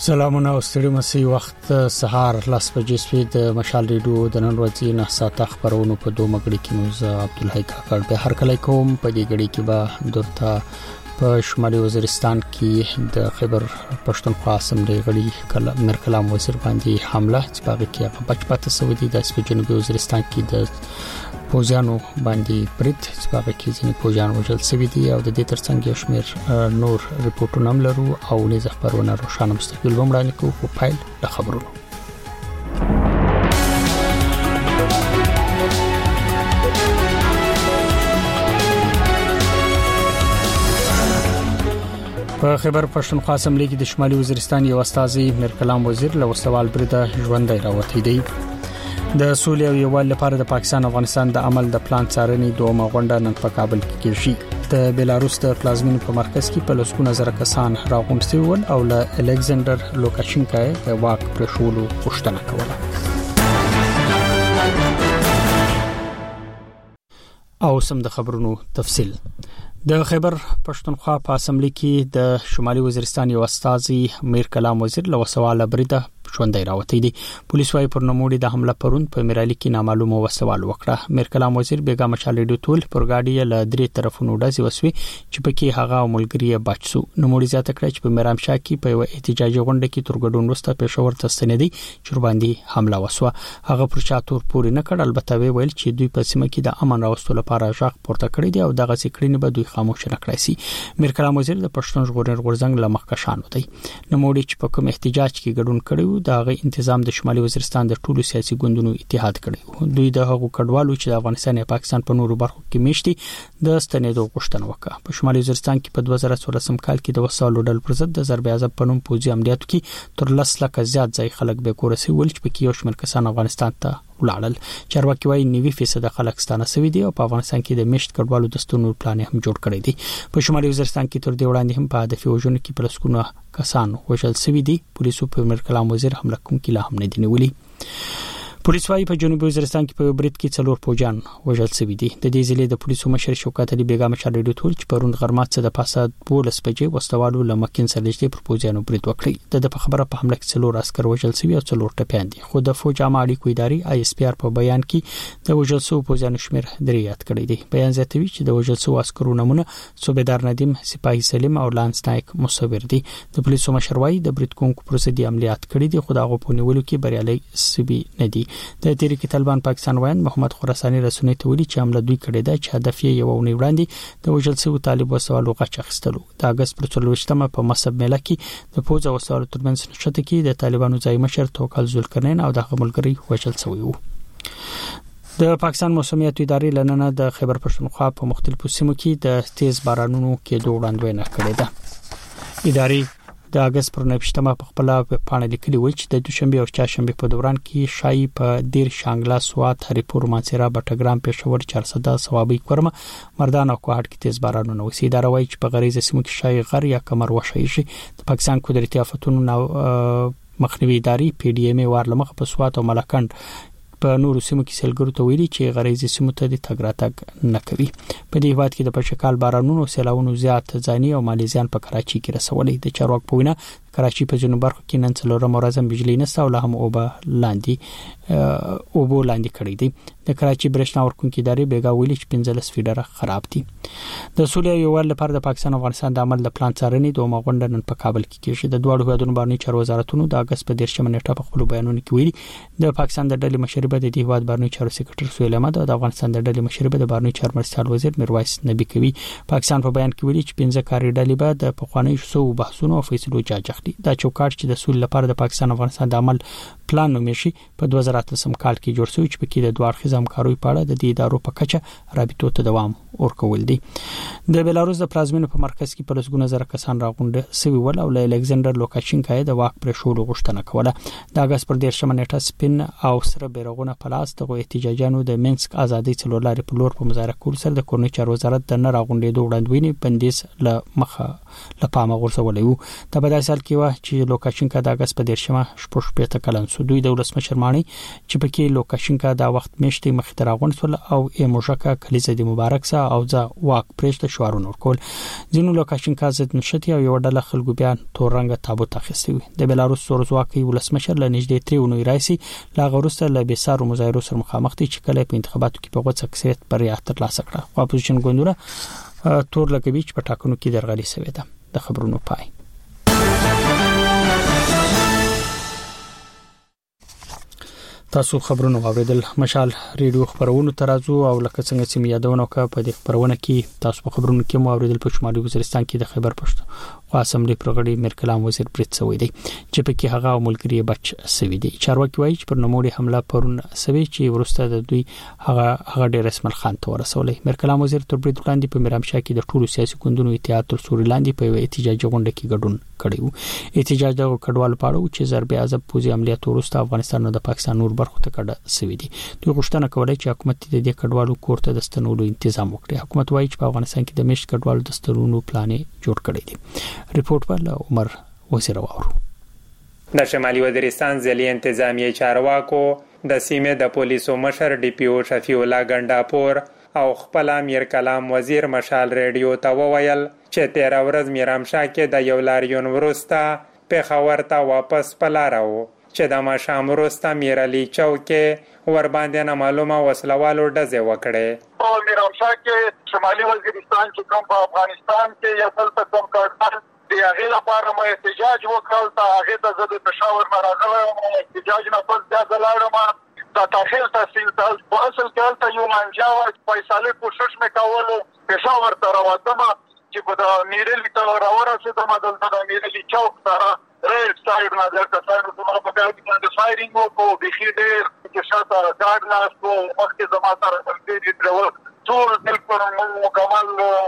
سلامونه او ستړي مسي وخت سهار لاس بجې سپید مشال ریډیو د نن ورځې نه ساته خبرونو په دوه مګړي کې موږ عبدالحی کاکړ به هر کله کوم په دې غړي کې به درته په شمالي وزیرستان کې د خیبر پښتونخوا اسمبلی غړي مرکلام وزیر باندې حمله چې باغ کې هغه بچپاته سعودي د جنوبي وزیرستان کې د پوجانو باندې برید چې باغ کې ځینې پوجان وژل شوی دي او د دې ترڅنګ یو شمېر نور ریپورتونه هم لرو او نه خبرونه روښانه مستقبل ومړانه کوو په فایل د خبرونو په خیبر پښتونخوا اسمبلی کې د شمالي وزیرستان یو استازي مرکلام وزیر له وسوال برده ژوندۍ راوتی دی د سولې او یووالي لپاره د پاکستان افغانستان د عمل د پلان څارنې دومره غونډه نن په کابل کې کیږي د بیلاروس د پلازمینو په مرکز کې په لسګونه زره کسان راغونډ شوي ول او له الکساندر لوکاشینکا د واک پرېښولو غوښتنه کوله او سم د خبرونو تفصیل د خیبر پښتونخوا په اسمبلی کې د شمالي وزیرستان یو استازي میر کلام وزیر له وسواله برده ژوندۍ راوتی دی پولیس وايي پر نوموړي د حمله پرون په میرالي کې نامعلومه وسوال وکړه میر کلام وزیر بیګا مشال ریډیو ټول پرګاډي له درې طرفونو ډزې وسوي چې پکې هغه ملګری بچو نوموړي زیاته کړ چې په میرامشاه کې په احتجاجي غونډه کې ترګډون وروسته پېښور ته ستنېدي چې باندې حمله وسوه هغه پر چاتور پورې نه کړ البته ویل چې دوی په سیمه کې د امن راوستلو لپاره ځخ پورته کړی دی او دغه سکرینې به دوی خاموش نه کړی سي میر کلام وزیر د پښتون ژغورنې غورځنګ له مخکښانو دی نوموړي چې په کوم احتجاج کې ګډون کړی دغه تنظیم د شمالي وزیرستان د ټولو سیاسي ګوندونو اتحاد کړی دوی د هغو کډوالو چې د افغانستان او پاکستان په نورو برخو کې میشتي د ستنېدو غوښتنه وکړه په شمالي وزیرستان کې په 2014 کال کې د وسلو ډلو پر ضد د ضرب اعظم په نوم پوځي عملیاتو کې تر 10 لک زیات ځای خلک به کورسي ول چې پکې یو شمېر کسان افغانستان ته ولاړل چارواکي وايي 90% خلک ستانه سوي دي او په افغانستان کې د میشت کډوالو د ستونو پلان هم جوړ کړی دی په شمالي وزیرستان کې تر دې وړاندې هم په هدف وژنو کې پلسکونه کسان وژل شوي دي پولیسو په مرکلام وزیر حمله کوونکي لا هم نه دي نیولي پولیس وايي په جنوبي وزیرستان کې په برید کې 4 پوجان وژل شوي دي د دې ضلع د پولیسو مشر شوکت علي بیګا مشر ریډیو ټول چې پرون غرمه څخه د پاسه 12 بجې وسوالو لمکین سرلشتي پر پوجانو برید وکړي د په خبره په حمله کې 4 عسكر وژل شوي او 4 ټپيان دي خو د فوج عامه اړیکو ادارې آی اس پی آر په بیان کې د وژل شوو پوجانو شمیر درې یاد کړی دی بیان زیاتوي چې د وژل شوو عسکرو نمونه صوبیدار ندیم سپاهی سلیم او لانس نایک مصور دي د پولیسو مشر وايي د برید کوونکو پر ضد عملیات کړي دي خو د هغو په نیولو کې بریالي سوي نه دي د تحریک طالبان پاکستان وایي محمد خراساني رسنۍ ته ویلي چې حمله دوی کړې ده چې هدف یې یو ونی وړاندې د وژل شوی طالب وسوالو غچ اخیستلو د اگست پر 24مه په مصب مله کې د پوز وسوالو ترمنځ نشته کې د طالبانو ځای مشر توکل ذوالقرنین او د ملګری وژل شوی وو د پاکستان موسمیات ادارې لننه د خیبر پښتونخوا په مختلفو سیمو کې د تیز بارانونو کې دوه وړاندوینه کړې ده ادارې د اگست پر 19مه په خپل پاڼه لیکلي و چې د دوشنبه او چهارشنبه په دوران کې شای په دیر شانګلا سوات هریپور مانسیرا بټګرام پېښور 400 ثوابي کورمه مردان او کوهټ کې تیز بارانونه وسی دا روي چې په غریزه سیمو کې شای غر یا کمر وشي شي د پاکستان قدرتي آفتونو مخنیوي ادارې پی ډی ایم وارلمخ په سوات او ملکند په نورو سیمو کې سیلګرو ته ویلي چې غریزي سیمو ته د تګ راتګ نه کوي په دې هیواد کې د پښکال بارانونو سیلاونو زیات ځاني او مالي زیان په کراچي کې رسولې د چارواکو په وینا کراچي په جنوب برخه کې نن څلورم ورځ بجلی نشته او له هم اوبه لاندې کړې دي د کراچي برېښنا ورکونکو ادارې بیګا ویلي چې 15 فیډر خراب دي د سولې او یووالي لپاره د پاکستان او افغانستان د عمل د پلان څارنې دومره غونډه نن په کابل کې کېږي د دوه هیوادونو باندې چارو وزارتونو د اگست په 13مه نیټه په خپل بیانونو کې ویلي د پاکستان د ډلې مشر به د هیواد باندې چارو سکرټر سهیل احمد او د افغانستان د ډلې مشر به د باندې چارو مرستیال وزیر میرویس نبی کوي پاکستان په بیان کې ویلي چې 15 کاري ډلې به د پخواني شو بحثونو او فیصلو جاج اخلي دا چوکاټ چې د سولې لپاره د پاکستان او افغانستان د عمل پلان نومېشي په 2008 کال کې جوړ شوی چې په کې د دوه اړخیز همکارۍ په اړه د دې ادارو په کچه رابطو ته دوام ورکول دي د بیلاروس د پلازمینو په مرکز کې په لسګونه زره کسان راغونډ سوي ول او الکساندر لوکاشینکا د واک پرېښولو غوښتنه کوله د اگست پر 13مه نیټه سپین او سره بیرغونه په لاس د احتجاجانو د منسک ازادي څلورلارې په لور په مظاهره کول سره د کورنۍ چارو وزارت د نه راغونډېدو وړاندوینې بندیز له مخه لپاره غورځولې وو د بدای سال کې کې و چې لوکاشینکا د اگست په 14 کلن سو دوی د ولسمشر مانی چې پکې لوکاشینکا د وخت میشتې مخ ته راغونډول او ایموژکا کلیزه د مبارک سا او ځا واک پرېشته شوارونه ورکول ځینو لوکاشینکا ضد نشتی او یو ډله خلکو بیان تورنګ تابوت اخیستی د بیلاروس سورزواکي ولسمشر له نږدې 3 اونۍ راځي لا غوسته له بیسارو مظاهرو سره مخامخ دي چې کله په انتخاباتو کې په غوڅ اکثریت بریا ترلاسه کړه اپوزیشن ګوندونه تور لګوي چې په ټاکنو کې درغلي شوې ده د خبرونو پای تاسو خبرونه واوریدل مشال ریډیو خبرونه ترازو او لکه څنګه چې یادونه وکړه په دې خبرونه کې تاسو په خبرونو کې مو اوریدل په شمالي وزیرستان کې د خیبر پښتونخوا اسمبلی پرغړی میرکلام وزیر برید شوی دی چې په کې هغه ملګری بچ شوی دی چارواکي وایي چې پر نوموړي حمله پرون شوی چې ورسته د دوی هغه ډېر اسمل خان ته ورسولې میرکلام وزیر تر برید وړاندې په میرامشاه کې د ټولو سیاسي ګوندونو اتحاد تر سوري لاندې په احتجاجي غونډه کې ګډون کړی احتجاج د کډوالو پاړو چې ضرب عذاب پوزي عملیات ورسته افغانستان د پاکستان نور برخو ته کډه شوی دی دوی غوښتنه کوله چې حکومت د دې کډوالو کورته د ستنولو تنظیم وکړي حکومت وایي چې په افغانستان کې د میشت کډوالو د ستنولو پلان جوړ کړی دی ریپورت پر عمر وزیر واورو د شمالي وزیرستان ځلې انتظامی چارواکو د سیمې د پولیسو مشر ډي پی او شفیع الله ګنداپور او خپل امیر کلام وزیر مشال ریډیو ته وویل چې 13 ورځ میرامشاه کې د یو لاریون ورسته په خبر ته واپس پلاراو چې د ماشام ورسته میرعلی چوکې ور باندې نه معلومه وسلوالو ډزې وکړې او میرامشاه کې شمالي وزیرستان کې کوم په افغانستان کې یو څل ته کوم کار دی هغه لپاره مې احتجاج وکړ ته هغه د زده پېښور مرغله احتجاج نه پس د زلاړم د داخل تحصیل په اصل کې ته یو منځاو فیصله کوشش وکولو پېښور ته راوځم چې په د میرعلی ته راورسېدم د میرعلی چوک سره ریډ سایډ نه درته سایډ ته په کار کې د فایرینګ وکړو بخیر ډېر چې شاته ګارد لاس کو وخت زما سره تللی ډرو ټول بالکل مکمل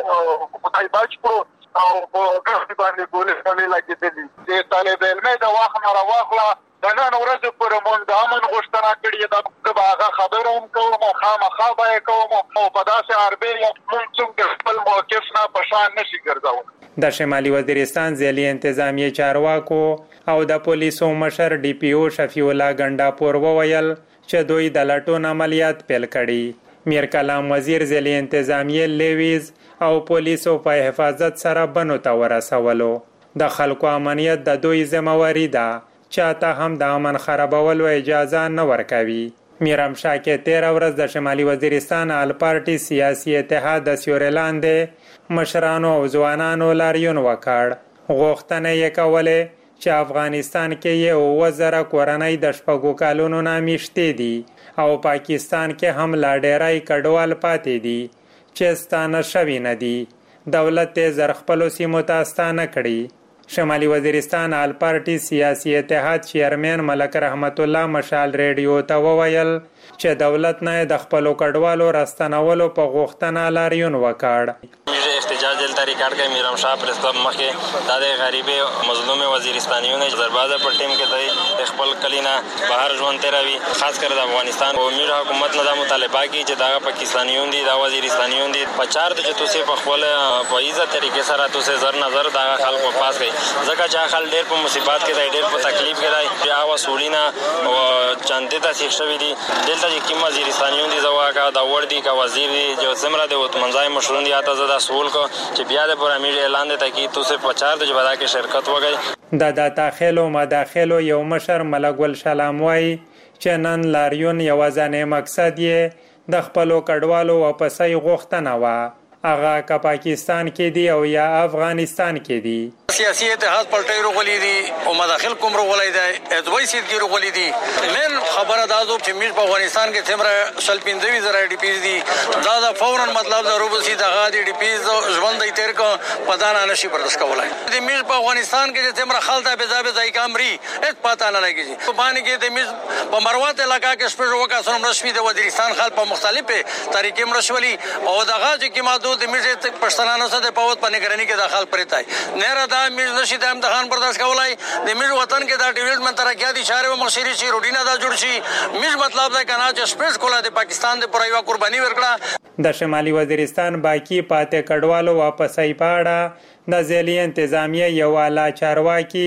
کوتای باج کو او په کار باندې ګولې باندې لګېدلې د طالب علم د واخ نه راوخلا د نن ورځې پر مونږ د امن غوښتنه کړې ده د هغه خبرو هم کوم خامخا به کوم او په داسې حربې مونږ څنګه خپل موقف نه پشان نشي ګرځاو د شمالي وزیرستان ځلې انتظامی چارواکو او د پولیسو مشر ډي پی او شفیع الله ګنداپور وویل چې دوی د لټون عملیات پیل کړي میرکلام وزیر ځلې انتظامی لیویز او پولیسو په حفاظت سره بنو ته ورسولو د خلکو امنیت د دوی ذمہواری ده چاته هم د امن خرابولو اجازه نه ورکوي میرامشاه کې 13 ورځ د شمالي وزیرستان آل پارټي سیاسي اتحاد د سیورلاندې مشرانو او ځوانانو لاریون وکړ غوښتنه یې کوله چې افغانستان کې یو وزره کورنۍ د شپږو کالونو نه میشتې دي او پاکستان کې هم لا ډېرای کډوال پاتې دي چې ستانه شوي نه دي دولت یې زر خپلو سیمو ته ستانه کړي شمالي وزیرستان آل پارټي سیاسي اتحاد چیرمن ملک رحمت الله مشال ریډیو ته وویل چې دولت نه د خپلو کډوالو راستنولو په غوښتنه لاریون وکړ احتجاج دلته ریکارډ کړي میرامشاه پریس کلب مخکې د غریبي مظلوم وزیرستانیونو زربازه په ټیم کې د خپل کلینا بهر ژوند تیروي خاص کر د افغانستان او میر حکومت نه د مطالبه کوي چې دا پاکستانیون دي دا وزیرستانیون دي په چار د چې تاسو په خپل په عزت طریقې سره تاسو زر نظر دا خلکو پاس کوي ځکه چې خلک ډېر په مصیبت کې دی ډېر په تکلیف کې دی بیا وسولینا او چاندې ته سیخ شوی دي دلته چې کوم وزیرستانیون دي زواګه دا ور دي کا وزیر دي جو زمره د منځای مشرون دي اته زدا سوال کو چې بیا د پر امیر اعلان دی چې تاسو په چار د جبدا کې شرکت وکړي د داخلو مداخلو یو مشر ملک ګل سلام وای چې نن لاریون یو ځانې مقصد یې د خپلو کډوالو واپسې غوښتنه و هغه کا پاکستان کې دی او یا افغانستان کې دی سیاسي اتحاد پلټي روغلي دي او مداخل کوم روغلي دي ادوي سیدګي روغلي دي من خبره دا زو چې میر په افغانستان کې تمره شلپیندوي زره ډي پی دي دا فورن مطلب د روبسي دغه دي پی ژوند دی تیر کو پدانه نشي برداشت کولای د میر په افغانستان کې تمره خلته به ځای کامري هیڅ پتا نه لګي په باندې کې د میر په مروات علاقہ کې شپږ وکاسو رسمي د وزیرستان خلک په مختلفه طریقې مرشولي او دغه چې ماده د میرزه پښتنانو سره په وخت باندې کرنی کې داخل پرېتای نه را میر نشي د امتحان برداشت کولای د میر وطن کې دا ډیولپمنٹ ترقیاتي اشاره او مخشري شي روډینا دا جوړ شي میر مطلب دا کنه چې سپیس کوله د پاکستان د پرایوا قرباني ورکړه د شمالي وزیرستان باقی پاتې کډوالو واپسې پاړه د ځلې انتظامیه یو اعلی چارواکي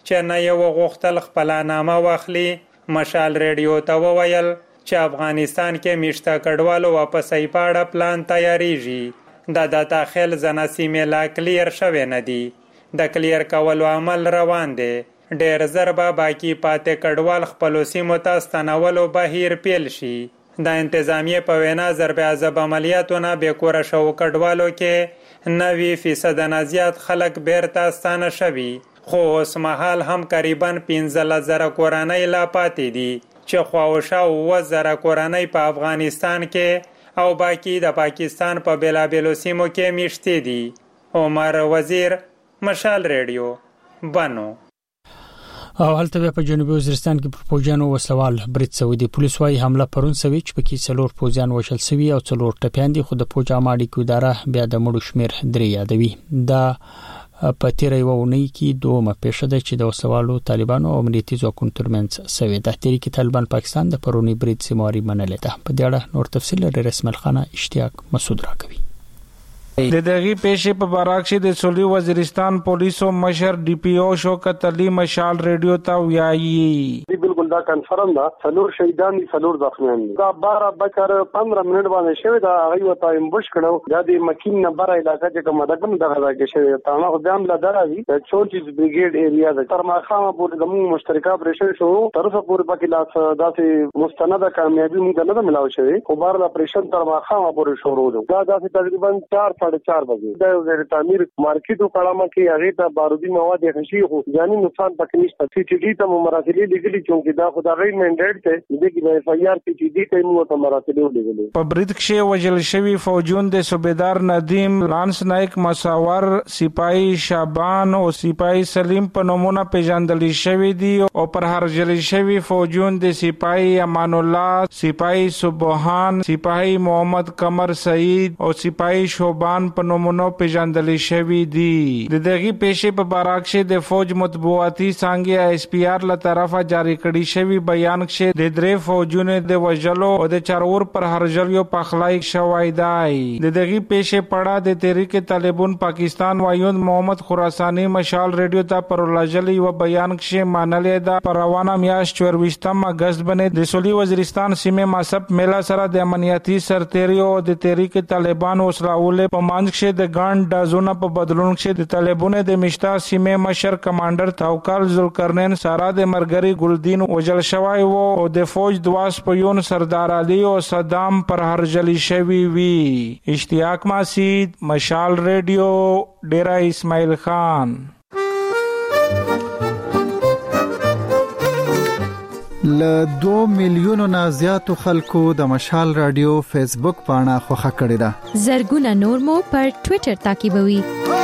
چې نه یو غوښتل خپل نامه واخلي. مشال ریډیو ته وویل چې افغانستان کې میشته کډوالو واپسې پاړه پلان تیاریږي. د داخل ځنه سیمې لا کلیر شوی نه دي. د کلیر کولو عمل روان دی. ډېر زر به باقي پاتې کډوال خپلو سیمو ته ستنولو بهیر پیل شي. د انتظامیې په وینا ضرب عذاب عملیاتونه بېکوره شوو کډوالو کې 90% نه زیات خلک بیرته ستانه شوي، خو اوس مهال هم تقریبا 15,000 کورنۍ لا پاتې دي چې خواوشا 7,000 کورنۍ په افغانستان کې او باقي د پاکستان په بېلابېلو سیمو کې میشتې دي. عمر وزیر، مشال ریډیو، بنو. او هلته په جنوبي وزیرستان کې پر پوجانو وسوال برید سعودي پولیس وايي حمله پرون سوي چې پکې 4 پوجان وشل سوي او 4 ټپيان دي، خو د پوجا ماډي کو اداره بیا د مړو شمیر 3 یادوي. دا په تیر یو ونی کې دومره پېښه ده چې د وسوالو طالبانو او امنیتي ځواکونو ترمنځ سوي. د تحریک طالبان پاکستان د پرونی برید سیمواري منلې ده. په دې اړه نور تفصیل لري رسمل خانه اشتیاق مسعود راکوي. د دغه پیښې په بارک کې د سولي وزیرستان پولیسو مشر ډي پي او شوکت علي مشال ریډیو ته ویایي بالکل دا کنفرم ده. څلور شهیدان دي، څلور زخمیان دي. دا 12 بکر 15 منټ باندې شوی دا هغه وته امبوش کړو. دا د مکین نمبر علاقې چې کومه دغه کې شوی تا نه خدام لا درازي 34 بریګیډ ایریا ده. تر ماخامه پورې د مشترکه اپریشن شو طرفه پورې پکې لاس داسې مستنده کامیابی موږ نه ملاو شوی. خو بار اپریشن تر ماخامه پورې شروع ده. دا داسې تقریبا 4:30 بجې د وزیر تعمیر مارکیټو کړهما کې هغه ته بارودي مواد خشي خو ځاني نقصان پکې نشته. سی ټي ډي ته مراسلې لګلي چې دا خدای منډیټ ته د کې د اف ای آر سی ټي ډي ته مو ته مراسلې لګلي. په برید کې وجل شوی فوجون د صوبیدار ندیم لانس نایک مساور سپاهي شابان او سپاهي سلیم په نومونه پیژندل شوی دي او پر هرجل شوی فوجون د سپاهي امان الله، سپاهي سبحان، سپاهي محمد قمر سعید او سپاهي شوبان په نومونو پیژندل شوی دي. د دغه پیښې په بارک کې د فوج مطبوعاتي څنګه اس پی آر له طرفه جاری کړي شوی بیان کې د درې فوجونو د وجلو او د چارور پر هرجلیو په خلای شوی دی. د دغه پیښې پړه د تحریک طالبان پاکستان وایوند محمد خراسانی مشال ریډیو ته پر لجلی و بیان کې مانلې ده. پر روانه میاشت 24 اگست باندې د سولي وزیرستان سیمه ماسب میلا سره د امنیتي سرتیریو او د تحریک طالبان وسراول په مانځ کې د ګاند دازونه په بدلون کې د طالبانو د مشتا سیمه مشر کمانډر توکل ذوالقرنین سارا د مرګري ګلدین وجل شوی وو او د فوج دواس پيون سردار علي او صدام پر هرجلی شوی وی. اشتیاق مسعود، مشال ریډیو، ډیرا اسماعیل خان. ل 2 میلیونو نه زیاتو خلکو د مشال رادیو فیسبوک پاڼه خوښه کړې ده. زرګونه نور مو پر ټوئیټر تعقیبوي.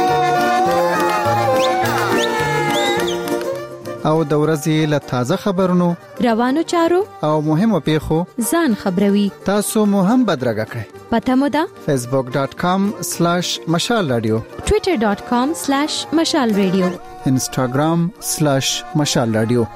او د ورځې له تازه خبرونو، روانو چارو او مهمو پیښو ځان خبروي. تاسو مو هم بدرګه کړئ. پته مو ده facebook.com/مشال رادیو، twitter.com/مشال رادیو، instagram/مشال رادیو.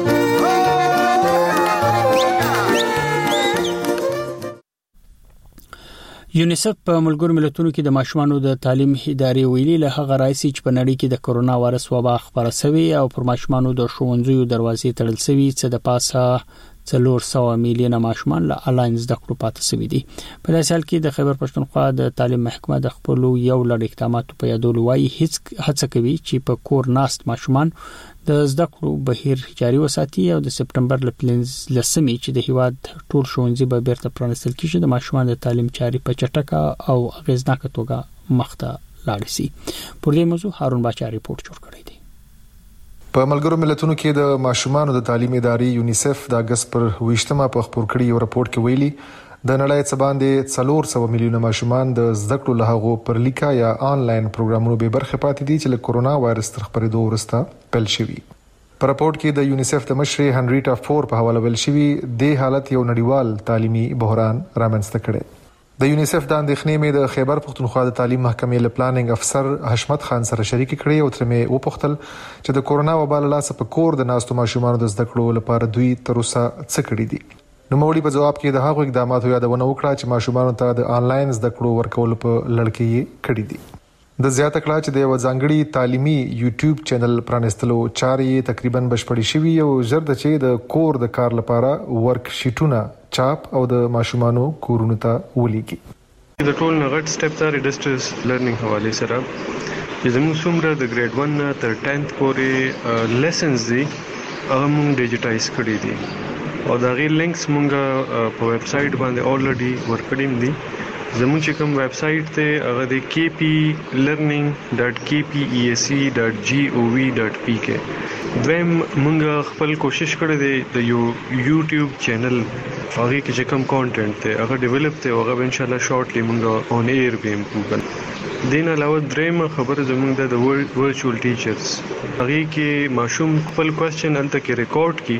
یونیسف په ملګرو ملتونو کې د ماشومانو د تعلیم ادارې ویلي له هغه راځي چې په نړۍ کې د کرونا وایرس وبا خبره شوې او پر ماشومانو د ښوونځیو دروازې تړل شوې چې د پاسه 400 میلیونه ماشومان له انلاین زده کړو پاتې شوي دي. په داسې حال کې د خیبر پښتونخوا د تعلیم محکمه د خپل یو لړ اقداماتو په یادولو وايي هیڅ هڅه کوي چې په کور ناست ماشومان د زده کړو بهیر جاري وساتي او د سپټمبر لسمې چې د هیواد ټول ښوونځي به بیرته پرانستل کیږي د ماشومان د تعلیم چاري په چټکه او اغیزناکه توګه مخته لاړ شي. پر دې موضوع هارون باچا ریپورت جوړ کړی دی. په ملګرو ملتونو کې د ماشومانو د تعلیم ادارې یونیسف د اگست پر 20 په خبر کړی یو راپور کې ویلي د نړۍ څخه باندې 400 میلیونه ماشومان د زده کړو له هغو پر لیکا یا آنلاین پروګرامونو به برخه پاتې دي چې له کورونا وایرس تر خبرېدو وروسته پیل شوی. په راپور کې د یونیسف د مشر هنریټا فور په حواله ویل شوی د حالت یو نړیوال تعلیمي بحران رامنځته کړي. د یونیسف د اندېښنې مې د خیبر پښتونخوا د تعلیم محکمې له پلانینګ افسر حشمت خان سره شریک کړي او تر مې وپوښتل چې د کورونا وبا له لاسه په کور د ناستو ماشومانو د زده کړو لپاره دوی تر اوسه څه کړي دي. نو مولي په جواب کې د هغو اقداماتو یادونه وکړه چې ماشومانو ته د آنلاین زده کړو ورکول په لړ کې کړي دي. د زیاته کړه چې د وځانګړي تعلیمي یوټیوب چینل پرانستلو چارې تقریبا بشپړې شوې او ژر د چې د کور د کار لپاره ورک شیټونه چاپ او د ماشومانو کورونو ته ولېږي. د ټول نغټ سټپ تر ډیسټنس لرنینګ حواله سره زموږ څومره د ګریډ 1 نه تر 10th پورې لیسنز دي هغه موږ ډیجیټایز کړی دي او دا غي لینکس موږ په ویب سټ باندې اولریډي ورکړیم دي. زموږ چې کوم ویب سټ ته هغه د kplearning.kpeac.gov.pk دویم موږ خپل کوشش کړی دی د یو یوټیوب چینل هغه کې چې کوم کانټینټ ته هغه ډیولپ ته هغه ان شاء الله شارټلی موږ اون ایر به امپروو. دین علاوه دریم خبره زموږ د ورچوال ټیچرز هغه کې ماشوم خپل کوېسچن انته کې ریکارډ کی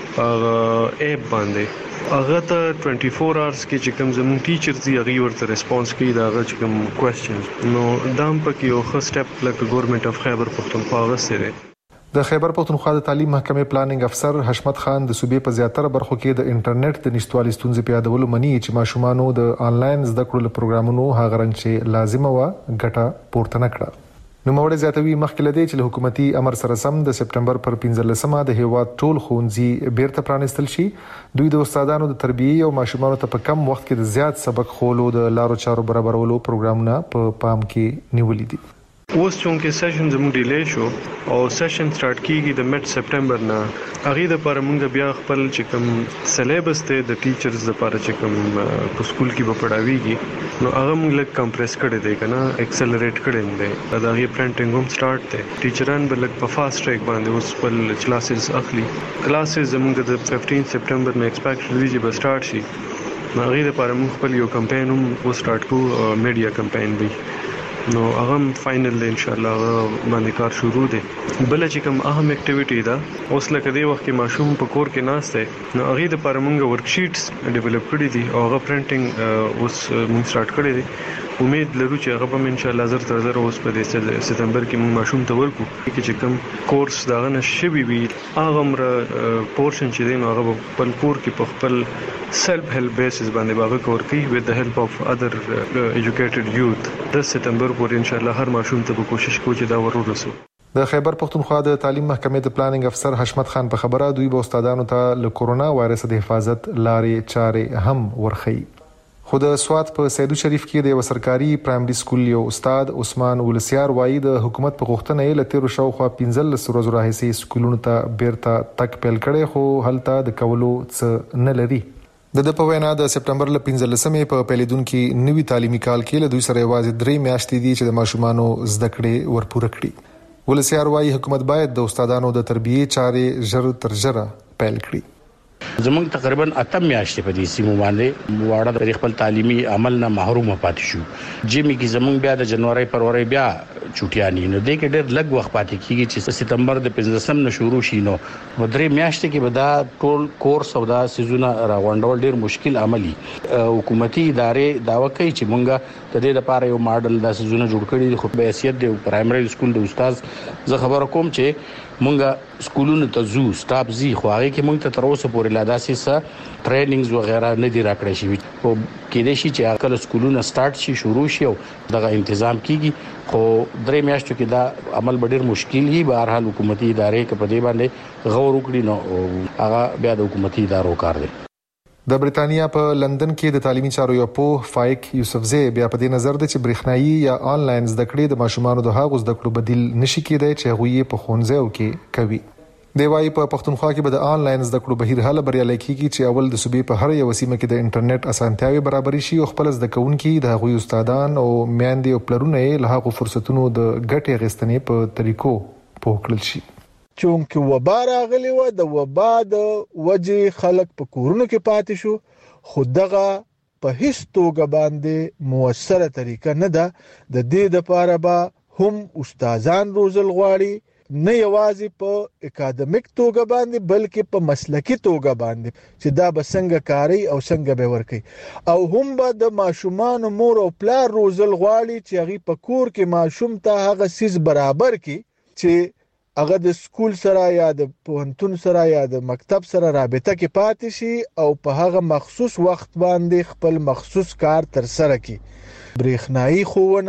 ایپ باندې هغه ته 24 hours کې چې کوم زموږ ټیچرز دی هغه ورته ریسپانس کوي دا هغه چې کوم کوېسچن نو دام پکې یو ښه سټپ لکه ګورنمنت اف خیبر پختونخوا غوښتي. د خیبر پختونخوا د تعلیم محکمې پلانینګ افسر حشمت خان د صوبې په زیاتره برخو کې د انټرنیټ د نشټوالي ستونزې په یادولو مني چې ماشومانو د انلاین زده کړو پروګرامونو هغه رنګ چې لازمه و ګټه پورته نکړه. نو موږ زیاتوي مخکې لدی چې حکومتي امر سره سم د سپټمبر پر 15مه د هیواد ټول ښوونځي بیرته پرانستل شي. دوی د استادانو د تربیې او ماشومانو ته په کم وخت کې د زیات سبق خولو د لارو چارو برابرولو پروګرامونه په پام کې نیولې دي. اوس چونکه سیشن زموږ ډیلی شو او سیشن سٹارټ کیږي د میډ سپټمبر نه هغه د لپاره موږ بیا خپل چې کوم سلیبس ته د ټیچرز لپاره چې کوم په سکول کې به پڑھاويږي نو هغه موږ لږ کمپریس کړی دی کنه ایکسلریټ کړی دی دا غي پرنټینګ هم سٹارټ دی. ټیچران به لږ په فاست ټریک باندې اوس خپل کلاسز اخلي. کلاسز زموږ د 15 سپټمبر نه ایکسپیکټ دی به سٹارټ شي. هغه د لپاره موږ خپل یو کمپاین هم سٹارټ کو میډیا کمپاین دی نو هغه فائنل ان شاء الله باندې کار شروع دی. بل چې کوم اهم اکټیویټی دا اوس لکه دی وخت کې ماشوم په کور کې ناشته نو هغه د لپاره موږ ورکشیټس ډیولپ کړی دي او هغه پرنټینګ اوس موږ سٹارټ کړی دی. امید لرو چې هغه به ان شاء الله زر تر زر اوس په سپتمبر کې موږ ماشوم ته ورکو چې کوم کورس دا نه شوی وي هغه مر پورشن چې دی هغه په کور کې په خپل سیلف هیلپ بیسس باندې باغ کور کوي with the help of other educated youth. د سپتمبر پورې ان شاء الله هر ماشوم ته کوشش کوي چې دا ورورسو. د خیبر پختونخوا د تعلیم محکمې د پلانینګ افسر حشمت خان په خبره دوی به استادانو ته له کورونا وایرس د حفاظت لارې چارې هم ورخي. خو د سوات په سیدو شریف کې د یو سرکاري پرایمري سکول یو استاد عثمان ولسیار وایي د حکومت په غوښتنه یې لته شاوخوا 15 ورځې راهیسې سکولونو ته بیرته تک پیل کړي خو هلته د کولو څه نه لري. د په وینا د سپټمبر ل 15مې په پیلیدونکو نوي تعلیمي کال کې له دوی سره یوازې 3 میاشتې دي چې د ماشومانو زده کړې ورپوره کړي. ولسیار وایي حکومت باید د استادانو د تربیې چارې ژر تر ژره پیل کړي. زموږ تقریبا 8 میاشتې په دې سیمه باندې واړه د خپل تعلیمي عمل نه محروم پاتې شو. جمی کې زموږ بیا د جنوري فروری بیا چټیانی نو د کې ډېر لږ وخت پاتې کیږي چې سپتمبر د 15 نه شروع شي نو 3 میاشتې کې به دا ټول کورس او دا سيزونه راغونډول ډېر مشکل عملی. حکومتي ادارې داوا کوي چې مونږه د دې لپاره یو ماډل د سيزونه جوړ کړی خو به حیثیت د پرایمري سکول د استاد زه خبر کوم چې مونږه سکولونو ته زو سټاف زی خو هغه کې مونږ ته تر اوسه پورې لا داسې څه ټریننګز وغیرہ نه دی راکړی شي او کې دې شي چې کله سکولونه سٹارټ شي شروع شي او دغه تنظیم کیږي خو 3 میاشتو کې دا عمل ډېر مشکل وي. به هر حال حکومتي ادارې کې په دې باندې غور وکړي نو هغه بیا د حکومتي ادارو کار دی. د بریټانیا په لندن کې د تعلیمي چارو یو په فایک یوسفزی بیا په دې نظر ده چې برېښنايي یا آنلاین زده کړې د ماشومانو د هغو زده کړو بدیل نشي کېدای چې هغه یې په ښوونځیو کې کوي. دی وايي په پښتونخوا کې به د آنلاین زده کړو بهیر حل بریالي کیږي چې اول د صوبې په هر یو سیمه کې د انټرنیټ اسانتیاوي برابرې شي او خپل زده کوونکي د هغوی استادان او میاندې او پلرونه له هغو فرصتونو د ګټې غستنې په طریقو پوښتل شي. چونکه وبا راغلی و د وبا د وجې خلک په کورونو کې پاتې شو خو دغه په هیڅ توګه باندې موثره طریقه نه ده. د دې لپاره به هم استادان روزل غواړي نه یوازې په اکاډمیک توګه باندې بلکې په مسلکي توګه باندې چې دا به څنګه کاری او څنګه به ورکي او هم به د ماشومان مور او پلار روزل غواړي چې هغه په کور کې ماشوم ته هغه سیس برابر کړي چې هغه د سکول سره یا د پوهنتون سره یا د مکتب سره رابطه کې پاتې شي او په هغه مخصوص وخت باندې خپل مخصوص کار تر سره کړي. برېښنايي ښوونه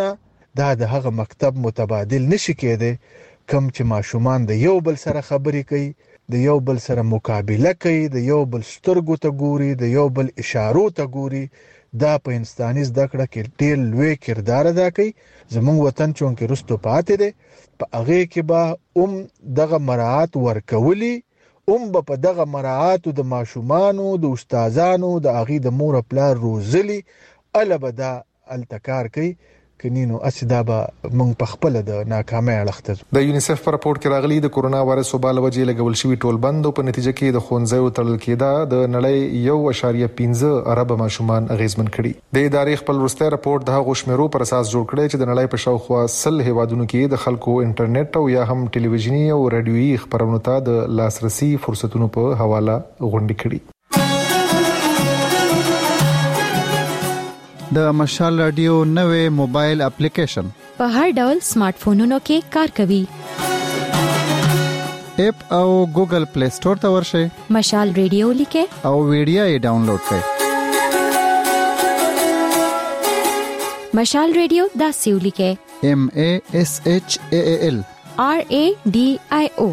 دا د هغه مکتب متبادل نشي کېدی کم چې ماشومان د یو بل سره خبرې کوي، د یو بل سره مقابله کوي، د یو بل سترګو ته ګوري، د یو بل اشارو ته ګوري. دا په انساني زده کړه کې ډېر لوی کردار ادا کوي. زموږ وطن چونکې رستو پاتې دی، په هغې کې به دغه مراعات ورکولي، په دغه مراعاتو د ماشومانو، د استادانو، د هغې د مور پلار روزلي، اله به دا التکار کوي. کنینو اسدا به مونږ په خپل د ناکامۍ اړخته. د یونیسف پر راپورټ کې راغلي د کورونا وایرس وبا له وجې لګول شوی ټول بند په نتیجه کې د ښوونځیو تړل کېدا د نړۍ 1.15 ارب ماشومان اغیزمن کړي. د ادارې خپل وروستی راپورټ د هغو شمیرو پر اساس جوړ کړی چې د نړۍ په شاوخوا 100 هیوادونو کې د خلکو انټرنیټ او یا هم ټلویزیونی او رادیويي خبرونو ته د لاسرسي فرصتونو په حواله غونډې کړي. د مشال رادیو نوې موبایل اپلیکیشن په هر ډول سمارټ فونونو کې کار کوي. اپ او ګوګل پلی سٹور ته ورشئ، مشال رادیو لیکه او ویډیو یې ډاونلوډ کړئ. مشال رادیو داسې ولیکه MASHAAL RADIO.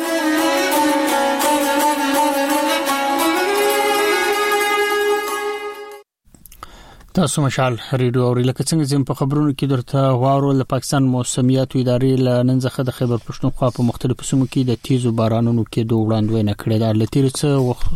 تاسو مشال ریډیو او لکه څنګه زم په خبرونو کې درته وارو د پاکستان موسمیات ادارې ل نن څخه د خیبر پښتونخوا په مختلفو سیمو کې د تیزو بارانونو کې دوه وړاندوینه کړې ده. لتیر څه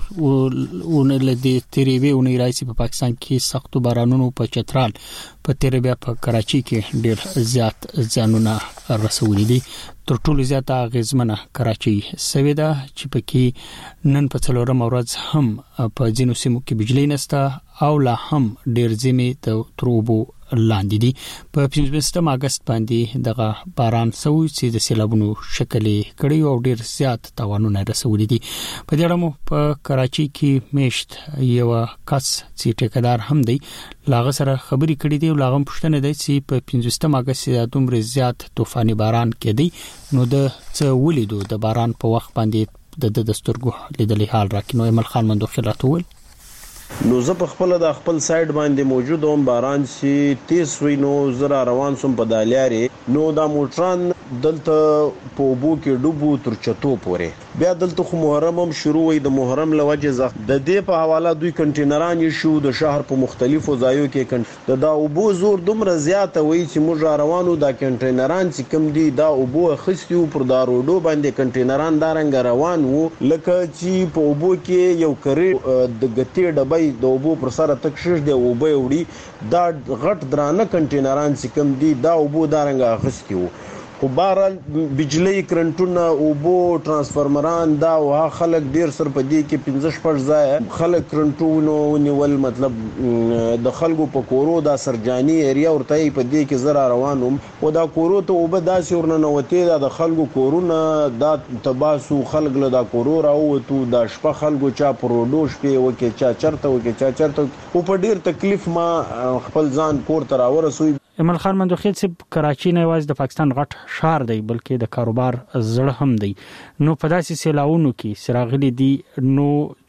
ولدي تریوي اونۍ راځي په پاکستان کې سختو بارانونو په چترال په تیربیا په کراچي کې ډېر زیات ځانونه رسولي دي. تر ټولو زیاته غزمنه کراچي سویدا چې پکې نن په څلورم ورځ هم په ځینو سیمو کې بجلی نشته او لا هم ډېر زمي د تروبو لاندې دي. په 15 اگست باندې دغه باران سوي چې د سیلابونو شکل کړي او ډېر زیات تاوانونه رسولي دي. په دې اړه په کراچي کې میشت یو کس چې ټیکدار هم دی لاغه سره خبري کړې دي او لاغه پښتنه دی چې په 15 اگست د دومره زیات طوفاني باران کې دی نو د څه ولیدو د باران په وخت باندې د دستورګو لیدلې حال راکینو ایمل خان مندوخیل راتول. نو زه په خپل د خپل سایډ باندې موجود هم باران سي تیز وي نو زرا روان سم په دالیاري نو دا موټران دلته په بو کې ډوبو تر چتو پورې بیا دلته خو محرم هم شروع وي د محرم لوجه زخ د دې په حواله دوی کنټینران شو د شهر په مختلفو ځایو کې دا اوبو زور دومره زیاته وي چې موږ روانو دا کنټینران چې کم دي دا اوبو خستیو پر دا روډو باندې کنټینران دارنګ روان وو لکه چې په اوبو کې یو کری د ګټي ډبې د اوبو پر سره تکشش دی اوبو وړي دا غټ درانه کنټینران چې کم دي دا اوبو دارنګ خستیو خو بهرحال بجلی کرنټونه اوبو ترانسفارمران دا او خلک ډیر سر په دې کې 15 ځای خلک کرنټونو نیول مطلب د خلکو په کورو دا سرجانی ایریا ورته په دې کې زرا روانم او دا کورو ته اوبه داسې ورننوتې د خلکو کورونه دا تباسو خلک له دا کورو راووتو دا شپه خلکو چا پروډو شپې وکي چا چرته او په ډیر تکلیف ما خپل ځان کور ته راورسوي. ایمل خان مندوخیل چې کراچي نه واز د پاکستان غټ شهر دی بلکې د کاروبار زړه هم دی نو په داسې سیلاونو کې سراغلي دي نو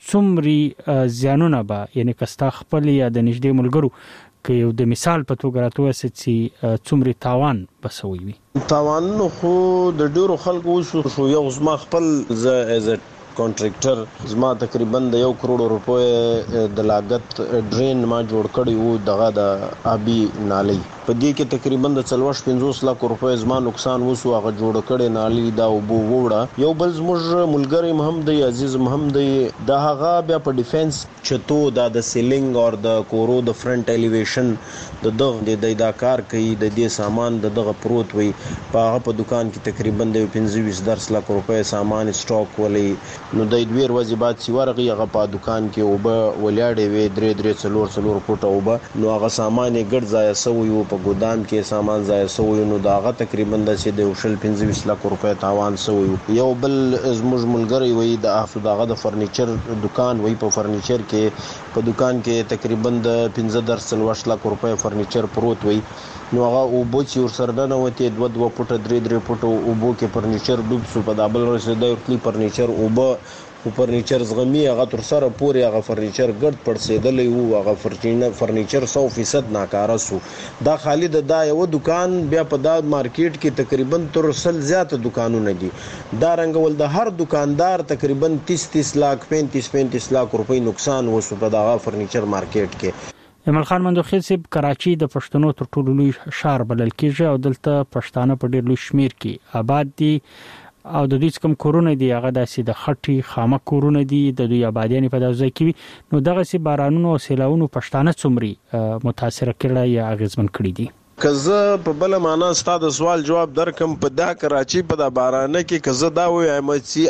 څومره زیانونه به یعنی کستا خپل یا د نږدې ملګرو کې یو د مثال په توګه راتوي چې څومره تاوان بسوي وي. تاوان خو د ډیرو خلکو شو یو زما خپل ز کانټریکټر زما تقریبا د 1 کروڑ روپے د لاګت ډرین ما جوړ کړی وو دغه د ابي نالي په دې کې تقریبا د 45 لک روپے زما نقصان وسو هغه جوړ کړي نالي دا وبو وړه یو بل زموږ ملګری محمد عزیز محمد دا هغه بیا په ډیفنس چتو دا د سیلینګ او د کورو د فرنٹ الیویشن د دغه د کار کوي د دې سامان د دغه پروت وي په هغه په دکان کې تقریبا د 25 لک روپے سامان سٹاک ولې نو د دوی ورځې بعد سی ورغي هغه په دکان کې اوبه ولیاړې وې درې څلور فوټه اوبه نو هغه سامان یې ګډ ځای سوی په ګودام کې سامان ځای سوی نو دا هغه تقریبا د 25 لک روپے تاوان سوی یو بل زموږ ملګری وي د افسو دغه د فرنیچر دکان وي په فرنیچر کې په دکان کې تقریبا د 15 لک روپے فرنیچر پروت وي نو هغه اوبو چې ورسره نه وته 2 فوټه 3 فوټه اوبو کې فرنیچر ډوب سو په دابل رسیدای ورتلی فرنیچر اوبو او فرنیچر زغمی هغه تر سره پورې هغه فرنیچر ګډ پړسېدلی وو، هغه فرنیچر 100% ناکاره سو. دا خالد دا یو دکان بیا په دا مارکیټ کې تقریبا تر 100 زیات دکانونه دي. دا رنګول د هر دکاندار تقریبا 30 लाख 35 लाख روپۍ نقصان وسو په دا فرنیچر مارکیټ کې. ایمل خان مندوخیل صاحب کراچي د پښتنو تر ټولو لوی ښار بلل کېږي او دلته پښتانه په ډېر لوی شمیر کې آباد دي او د دوی کوم کورونه دي هغه داسې د خټي خامه کورونه دي د دوی آبادیان په دغه ځای کې نو دغه سي بارانونو او سیلاونو پښتانه څومره متاثر کړي یا اغیزمن کړي دي. کزه په بل معنا ستاسو سوال جواب درکم په دا کراچي په دا بارانه کې کزه دا وایم چې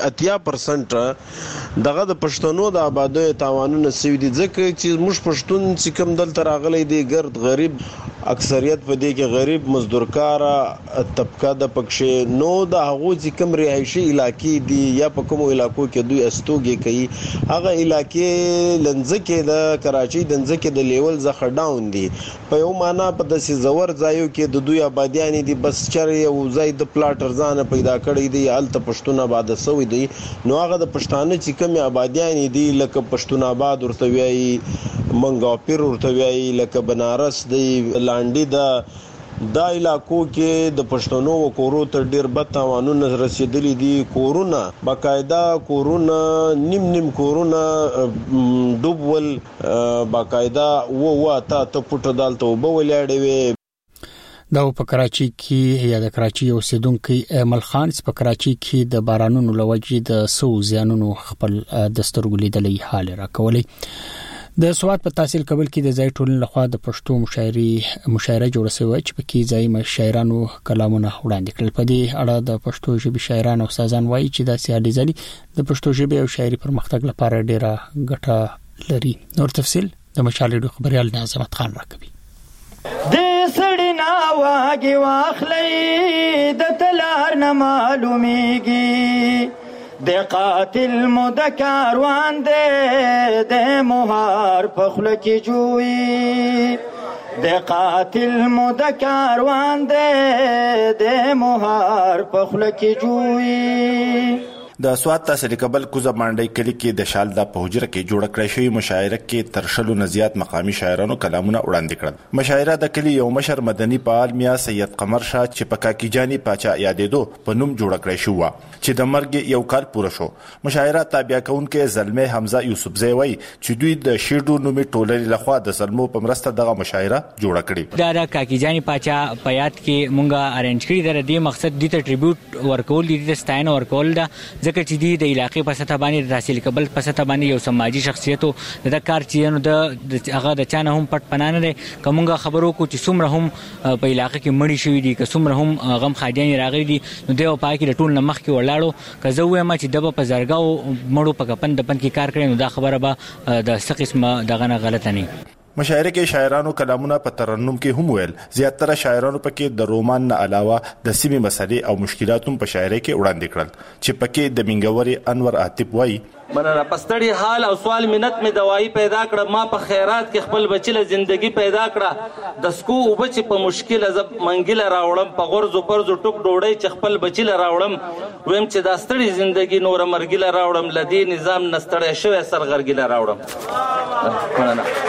80% دغه د پښتنو د آبادی تاوانونه سوي دي ځکه چې موږ پښتون چې کوم دلته راغلي دي ګرد غریب اکثریت په دې کې غریب مزدورکار طبقه د پکښې نو د هغه چې کوم رهایشي علاقې دي یا په کومو علاقو کې دوی استوګي کوي هغه علاقې لنځکه د کراچي دنځکه د لیول زخه ډاون دي په یو معنا په داسې زور ځایو کې د دوی آبادیان دي بس چر یو ځای د پلاټر ځان پیدا کړی دی الته پښتون آباد سوی دی نو هغه د پښتانه چې کوم آبادیان دي لکه پښتون آباد ورته ویایي منګاپیر ورته ویایي لکه بنارس دی لانډي دا علاقو کې د پښتنو کورو ته ډیر بد تاوانونه رسیدلي دي کورونه باقاعده کورونه نیم کورونه ډوبول باقاعده و ته پټ دالته وبولېړې وي. دا په کراچي کې یا د کراچي اوسیدونکو ایمل خان په کراچي کې د بارانونو لوجې د سو زیانونو خپل دستورګو لیدلې حال راکولې. د سواد په تحصیل کابل کې د ځای ټولن لخوا د پښتو مشاعره جوړه شوې چې په کې ځای شاعرانو کلامونه وړاندې کړل. په دې اړه د پښتو ژبې شاعران او استادان وایي چې د سیالي ځلې د پښتو ژبې او شاعري پرمختګ لپاره ډیره ګټه لري. نور تفصیل د مشال ریډیو خبريال نظمت خان راکوي. د سړینا واګي واخلې د تلار نه معلومیږي د قاتل مد کاروان د مهار په خله کې جوړي د قاتل مد کاروان د مهار په خله کې جوړي. د سواد تحصیل کابل کوزه باندې کلی کې د شال د پهجره کې جوړ کړی شوی مشاعره کې ترشلو نزيات مقامی شاعرانو کلامونه وړاندې کړل. مشاعره د کلی یو مشر مدني فعال میا سید قمر شاه چې په کاکی جانی پاچا یادېدو په نوم جوړ کړی شو چې د مرګ یو کال پوره شو. مشاعره تابع کونکو زلمه حمزه یوسفزی وای چې دوی د شیډو نومي ټولنې لخوا د زلمو په مرسته دغه مشاعره جوړ کړې. دا د کاکی جانی پاچا په یاد کې مونږه ارینج کړی د دې مقصد د ټریبیوټ ورکول دي د ستاینه ورکول دا ځکه چې د علاقې په سطح باندې د تحصیل کابل په سطح باندې یو سماجی شخصیتو د کار چینو د هغه د چانه هم پټ پنانه دي کومه خبرو کو چې څومره هم په علاقې کې مړی شوی دي که څومره هم غم خاجان راغلي دي نو دیو پای کې ټول نمخ کې ولاړو که زه وایم چې د په زرګاو مړو په کپن د پن کې کار کړي نو دا خبره به د څه قسمه دغه نه غلطه نه. مشاعره کې شاعرانو کلامونه په ترنم کې هم ویل. زیاتره شاعرانو پکې د رومان نه علاوه د سیمې مسلې او مشکلات هم په شاعرۍ کې وړاندې کړل چې پکې د منګوري انور عاطف وای مننه پستړی حال او سوال منت می دوايي پیدا کړه ما په خیرات کې خپل بچی له ژوندۍ پیدا کړه د سکو او بچی په مشکل ازب منګل راوړم په غرزو پرزو ټوک ډوړی چې خپل بچی له راوړم ويم چې دا ستړي ژوندۍ نور مرګل راوړم لدی نظام نستړی شوی سرغرګل راوړم. مننه.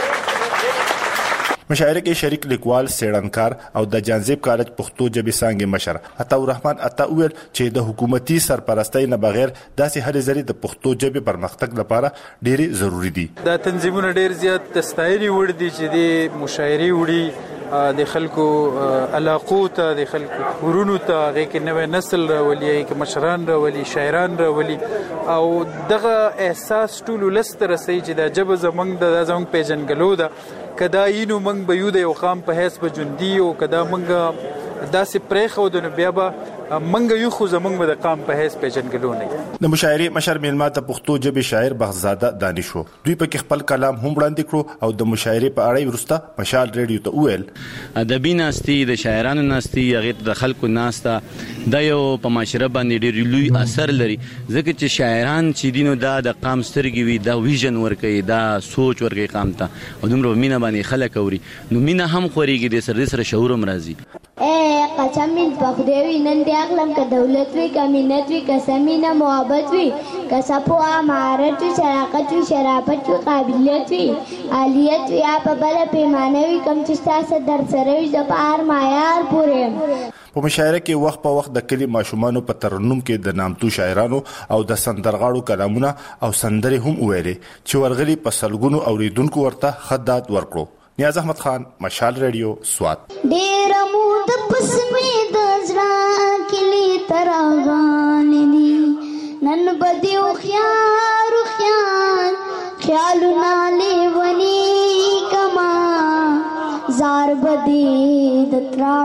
مشاعره کې شریک لیکوال سیړنکار او د جانزیب کالج پښتو ژبې څانګې مشر عطا الرحمن عطا ویل چې د حکومتي سرپرستۍ نه بغیر داسې هلې ځلې د پښتو ژبې پرمختګ لپاره ډېری ضروری دي. دا تنظیمونه ډېر زیات تستایلی وړ دي چې د مشاعري وړي د خلکو علاقو ته د خلکو ورونو ته هغه کې نوې نسل راولي کې مشران راولي شاعران راولي او دغه احساس ټول لست رسي چې د جبه زمنګ د زمنګ پیژنګلو ده کدا اینو منګ به یو د یو قام په حساب جندي او کدا منګ داسې پرېخو د بیا به منګ یو خو زمنګ د قام په حساب پیژنګلو نه. د مشاعري مشر میلمه ته پښتو ژبې شاعر بغزاده دانشو دوی په خپل کلام هم وړاندې کړو او د مشاعري په اړه ورسته مشال ریډیو ته ویل ادبي ناستي د شاعرانو ناستي هغه د خلکو ناستا د یو په معاشره باندې ډېر لوی اثر لري ځکه چې شاعران چې دینو د قام سترګي وي دا ویژن ورکوي دا سوچ ورکوي قام ته او دومره مینه باندې خلک اوري نو مینه هم خوريږي د سر شعور مرضی. قسم مل پخدی وي نن دې اخلم که دولت وي که مینت وي که سمینه محبت وي که صفو مهارت وي صداقت وي شرافت وي قابلیت وي عالیت وي یا په بله پیمانه وي کوم چې ستاسو در سره وي زه په هر معیار پورې یم. په مشاعره کې وخت په وخت د کلي ماشومانو په ترنم کې د نامتو شاعرانو او د سندرغاړو کلامونه او سندرې هم ویلې چې ورغلي په سلګونو اوریدونکو ورته خدات ورکړو. نیاز احمد خان، مشال ریډیو، سوات. ډېر مود پس مې د زړه کلی ترغان دي نن بدیو خیال خیالونه لیونی کما زار بدی د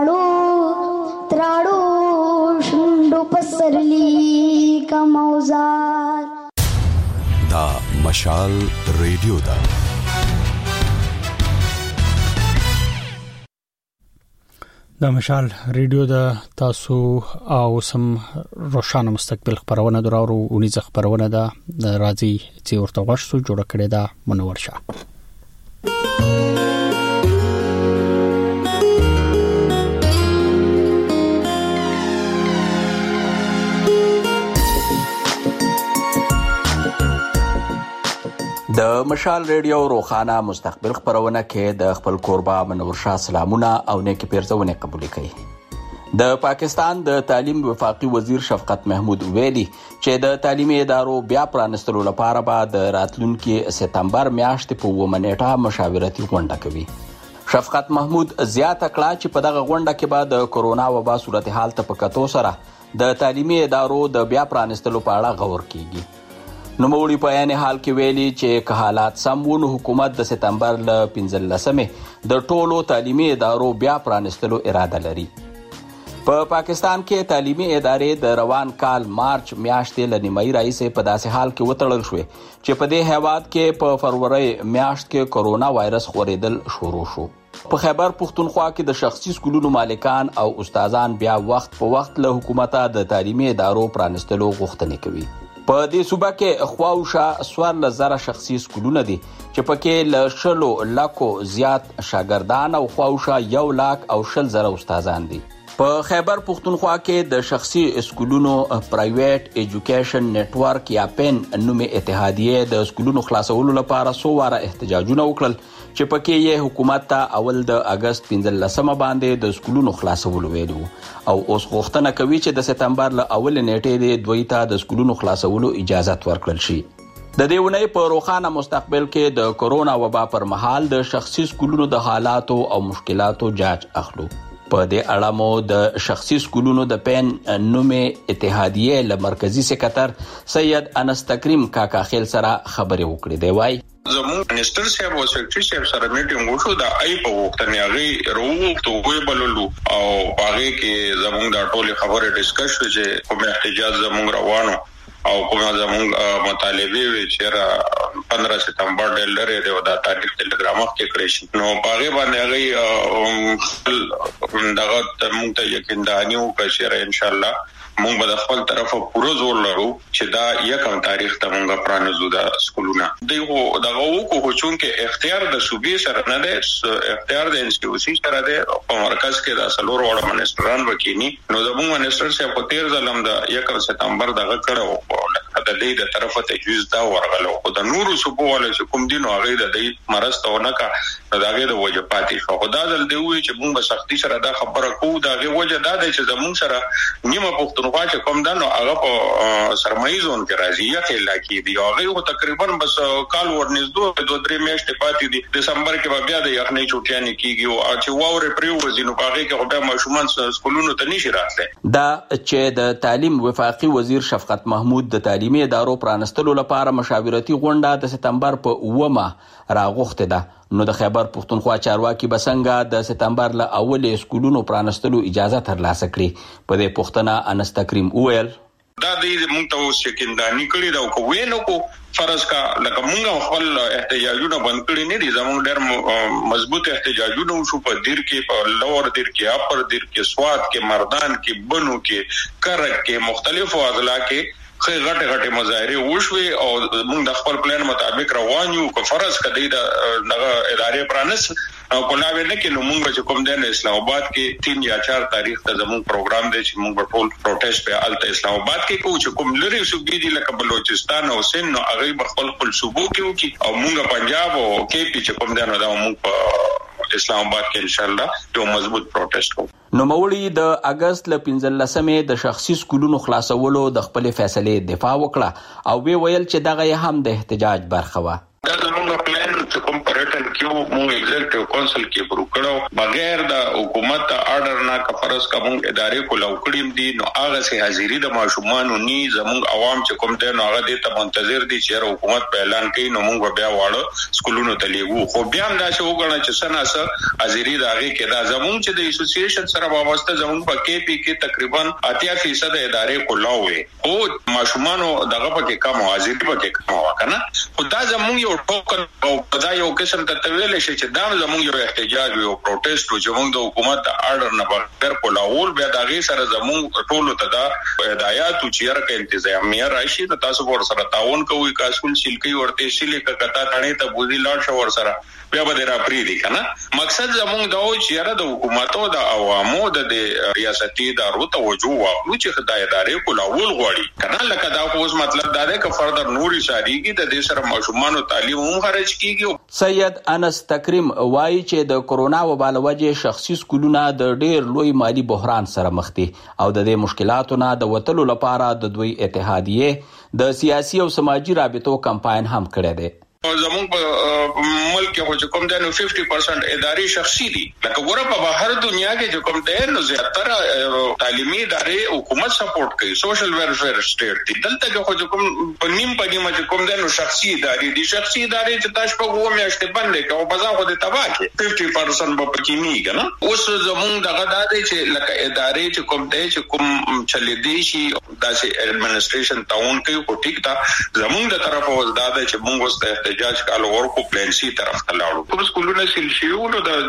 تراړو شندو پسرلی کموزار. دا مشال ریډیو دا مشال ریډیو د تاسو او سم روشانه مستقبل خبرونه درو ونیز خبرونه ده د راځي چې ورته غوښتو جوړ کړي دا منور شه. د مشال ریډیو روخانه مستقبل خبرونه کې د خپل کوربه منور شاه سلامونه او نیکی پیرزونه قبول کړي. د پاکستان د تعلیم وفاقي وزیر شفقت محمود ویلي چې د تعلیمي ادارو بیا پرانستلو لپاره به د راتلونکي سپتمبر میاشتې په 9 نیټه مشاورتي غونډه کوي. شفقت محمود زیاته کړه چې په دغه غونډه کې به د کورونا وبا صورتحال ته په کتو سره د تعلیمي ادارو د بیا پرانستلو په اړه غور کیږي. نوموړي په عین حال کې ویلي چې که حالات سم وو نو حکومت د سپتمبر ل 15مې د ټولو تعلیمي ادارو بیا پرانستلو اراده لري. په پاکستان کې تعلیمي ادارې د روان کال مارچ میاشتې ل نیمایي راهیسې په داسې حال کې وتړل شوې چې په دې هیواد کې په فروری میاشت کې کورونا وایرس خورېدل شروع شو. په خیبر پختونخوا کې د شخصي سکولونو مالکان او استادان بیا وخت په وخت له حکومته د تعلیمي ادارو پرانستلو غوښتنې کوي. په دې صوبه کې خواوشا 14,000 شخصي سکولونه دي چې پکې له 100 لکو زیات شاګردان او خواوشا 1,20,000 استادان دي. په خیبر پختونخوا کې د شخصي سکولونو پرایویټ ایجوکیشن نیټورک یا پن نومې اتحادیه د سکولونو خلاصولو لپاره 100 واره احتجاجونه وکړل چې پکې یې حکومت ته اول د اگست 15 باندې د سکولونو خلاصولو ویلو او اوس غوښتنه کوي چې د سپتمبر له اول نیټې د دوی ته د سکولونو خلاصولو اجازه ورکړل شي. د دې ونې په روخانه مستقبل کې د کورونا وبا پر مهال د شخصي سکولونو د حالاتو او مشکلاتو جاج اخلو. په دې اړه مو د شخصي سکولونو د پن نومې اتحادیه له مرکزی سکرټر سید انس تکریم کاکا خیل سره خبرې وکړې. دی وای زموږ منیسټر صاحب او سیکرټری صاحب سره میټینګ وشو د ای په وختنه هغه وروغتو وی بللو او هغه کې زموږ د ټولي خبره ډیسکس شو چې کوم احتجاج زموږ روانو او کوم زموږ مطالبه وی چې 15 سپتمبر د لری د ودا تاریخ ټلګرام کې کړی شي. نو هغه باندې هغه دغه موږ ته یقین دانیو چې ان شاء الله مونږ به د خپل طرفه پوره زور لرو چې دا یکم تاریخ ته مونږ پرانیزو د سکولونه. دغه وکړو چې اختیار د صوبې سره نه دی، اختیار د انسټیټیوشن سره دی. په مرکز کې د سلور وړ منسټران وکینی نو د مونږ منسټر صاحب په 13 ځلم د 1 سپتمبر دغه کړو د دې د طرفه تجویز دا ورغلو او د نورو صوبو ولې چې کوم دین او هغه د دې مرسته ونکا دغه د وجه پاتې شو. خدای دل دی وی چې مونږ به سختي سره دا خبره کوو. دغه وجه دا دی چې زمونږ سره نیمه پختونخوا چې کوم دنو هغه په سرمایي زون کې راځي یا خلا کې دی هغه تقریبا بس کال ورنځدو 2-3 میاشتې پاتې دي. دسمبر کې بیا د یخنۍ چوټیانې کیږي او چې واورې پریوځي نو هغه کې بیا ماشومان سکولونو ته نشي راتله. دا چې د تعلیم وفاقي وزیر شفقت محمود د تعلیمي ادارو پرانستلو لپاره مشاورتي غونډه د سپتمبر په 9 راغوښته ده. نو د خیبر پختونخوا چارواکي بسنګا د سپتمبر له اولې سکولونو پرانستلو اجازه ترلاسه کړي. په دې پښتنه انس تکریم وویل دا دې موږ ته سکندانی کړی دا کو وینو کو فرض کا لکه موږ خپل احتجاجونه بند کړی نه دي. زموږ ډېر مضبوط احتجاجونه شو په دیر کې، په لوړ دیر کې، اپر دیر کې، سواد کې، مردان کې، بنو کې، کرک کې، مختلفو اضلاع کې خې غټه مظاهره وشوي او موږ د خپل پلان مطابق روان یو. کو فرض کړي د ادارې ادارې پرانس کولاوي نه کې نو موږ کوم د اسلام آباد کې 3 یا 4 تاریخ ته زموږ پروګرام دی چې موږ ټول پروټیسټ په الته اسلام آباد کې کوو چې کوم لري صوبې دي لکه بلوچستان او سند نو هغه خپل صوبو کې او موږ پنجاب او کې چې کوم د نو دا موږ په اسلام آباد کې ان شاء الله یو مضبوط پروټیسټ کوو. نو مولوی د اگست ل 15مې د شخصي سکولونو خلاصولو د خپل فیصلې دفاع وکړه او وی ویل چې دغه هم د احتجاج برخه و. دا زموږ پلان چې کوم پریټن کیو موږ ایگزیکټیو کونسل کې پرو کړو بغیر د حکومت آرډر نه کفرس کوم ادارې کو لوکړیم دي نو هغه سي حاضری د ماشومان ني زموږ عوام چې کوم ته نو هغه د ته منتظر دي چې حکومت په اعلان کوي نو موږ بیا واړو سکولونو ته لیږو خو بیا هم دا چې وګڼل چې سناسه حاضری راغی کې دا زموږ چې د اسوسییشن سره وابسته زموږ په کې پی کې تقریبا 80% ادارې کو لاوي او ماشومان دغه پکې کم حاضری پکې کم وکنه خدا زموږ یو ټوکن او دا یو قسم ته تویل شي چې دا زموږ یو احتجاج او پروټیسټ چې موږ د حکومت د آرډر نه بغیر کولاول بیا دا غي سره زموږ ټولو ته دا هدایت او چیرې کې انتظامیه راشي ته تاسو ور سره تعاون کوئ کاسکول شیلکی ورته شیلې کتا تانه ته بوزي لاړ شو ور سره بیا به را پریدي کنه مقصد زموږ دا و چې د حکومتو د عوامو د ریاستي ادارو توجه واخلو چې خدای ادارې کولاول غواړي کنه لکه دا اوس مطلب دا دی چې فردر نوري شاریږي د دې سره ماشومان تعلیم هم خرج کیږي. سید انس تکریم وایي چې د کورونا وبا له وجې شخصي سکولونه د ډېر لوی مالی بحران سره مخ دي او د دې مشکلاتو نه د وتلو لپاره د دوی اتحادیه د سیاسي او سماجی رابطو کمپاین هم کړی دی. زموږ په ملک کې چې کوم د 50% ادارې شخصي دي لکه ګوره په بهر دنیا کې چې کوم د نو زیاتره تعلیمي ادارې حکومت سپورټ کوي سوشل ویلفیر سټیټ دي دلته کې خو کوم په نیم چې کوم د نو شخصي ادارې دي شخصي ادارې چې تاسو په وو میاشتې باندې کې او بازار خو د تباہ کې 50% په پکې نه کنه اوس زموږ دغه د چې لکه ادارې چې کوم د چې کوم چلې دي شي داسې ایڈمنسټریشن تاون کوي خو ټیک تا زموږ د طرفه وزداد چې موږ واست احتجاج کال ورکو پلان سی طرف ته لاړو کوم سکولونه سیل شیو نو د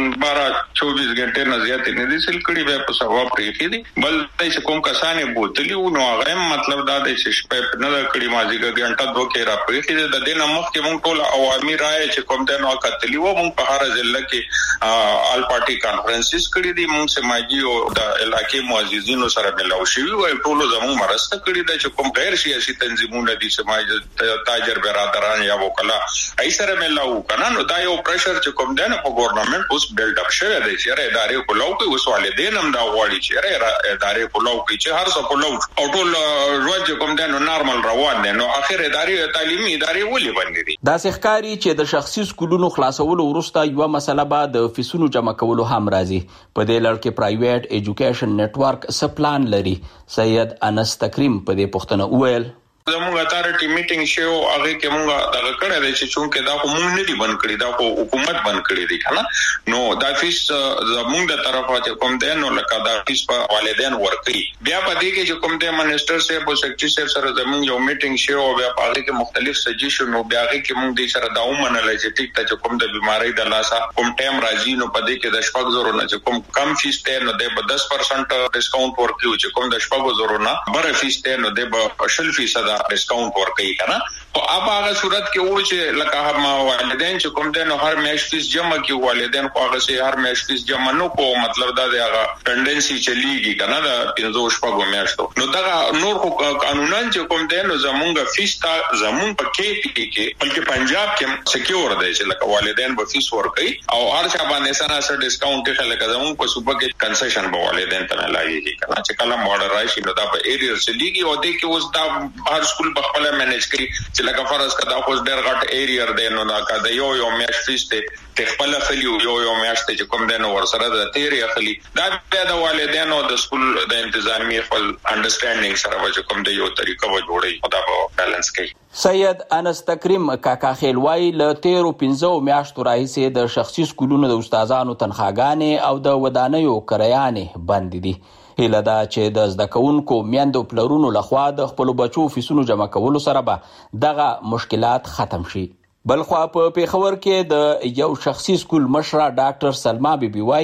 12-24 غنټې نه زیات نه دي سیل کړي به په سبب پریخي دي بل چې کوم کسانې بوتلی نو هغه مطلب دا دی چې شپه نه کړي مازیګه غنټه دوه کې را پریخي د دې نمخ کې مونږ ټول عوامي رائے چې کوم د نو کتلی و مونږ په هر ضلع کې آل پارټي کانفرنسز کړي دي مونږ سماجی او د علاقې معززینو سره ملاو شي او ټول زموږ مرسته کړي دي چې کوم غیر سیاسي تنظیمونه دي سماج تاجر برادران یا وکلا ای سره ملاو کنه نو دا یو پریشر چې کوم دی په ګورنمنت اوس بیلډ اپ شوی دی چې ادارې کولاو کوي اوس والدین هم دا غواړي چې ادارې کولاو کوي چې هر څه کولاو او ټول روز کوم دی نو نارمل روان دی نو اخر ادارې تعلیمي ادارې ولې باندې دي دا ښکاری چې د شخصي سکولونو خلاصولو وروسته یو مسله به د فیسونو جمع کولو هم راځي په دې لړ کې پرایویټ ایجوکیشن نتورک سپلان لري. سید انس تکریم په دې پوښتنه وویل زموږ اتارټي میټینګ شو هغه کې موږ دا کړه دی چې چونکه دا کوم نه دي بند کړی دا خو حکومت بند کړی دی کنه نو دا فیس زموږ د طرفه چې کوم دی نو لکه دا فیس په والدین ورکړي بیا په دې کې چې کوم دی منسٹر صاحب او سیکرټری صاحب سره زموږ یو میټینګ شو بیا په هغه کې مختلف سجیشن نو بیا هغه کې موږ د سره دا ومنل چې ټیک ته چې کوم د بیماری د لاسه کوم ټایم راځي نو په دې کې د شپږ زرو نه چې کوم کم فیس ته نو د 10% ډیسکاونټ ورکړي چې کوم د شپږ زرو نه بره فیس ته نو د 0% ډیسکاونټ ورکړي کنه او هغه صورت کې و چې لکه ما والدین چې کوم دین هر میاشت فیس جمع کی والدین خو هغه سي هر میاشت فیس جمع نو کو مطلب دا دی هغه ټندنسي چلیږي کنه دا 15 میاشتو نو دا نور خو قانونن چې کوم دین زمونږ فیس تا زمون په کې پی کې بلکې پنجاب کې سکیور دی چې لکه والدین به فیس ورکړي او هر چا باندې سره ډیسکاونټ کې لکه زمون په صوبه کې کنسیشن به والدین ته لایي کنه چې کله موډر راشي نو دا په ایریا چلیږي او د کې اوس دا هر سکول خپل منیج کړي چې لکه فرض کدا خو ډېر غټ ایریا دی نو دا کدا یو میاشت فیس ته خپل خلی یو میاشت چې کوم دین ور سره د تیری خلی دا د والدینو د سکول د انتظامی خپل انډرستانډینګ سره چې کوم د یو طریقه و جوړي دا په بیلانس کوي. سید انس تکریم کاکا خیلوای له 13 میاشتو راهیسې د شخصي سکولونو د استادانو تنخواګانې او د ودانیو کرایانې بند دي. هیله دا چې د زده کوونکو میندو پلرونو لخوا د خپل بچو فیسونو جمع کولو سره به دغه مشکلات ختم شي. بلخوا په پیښور کې د یو شخصي سکول مشره ډاکټر سلما بیبي وای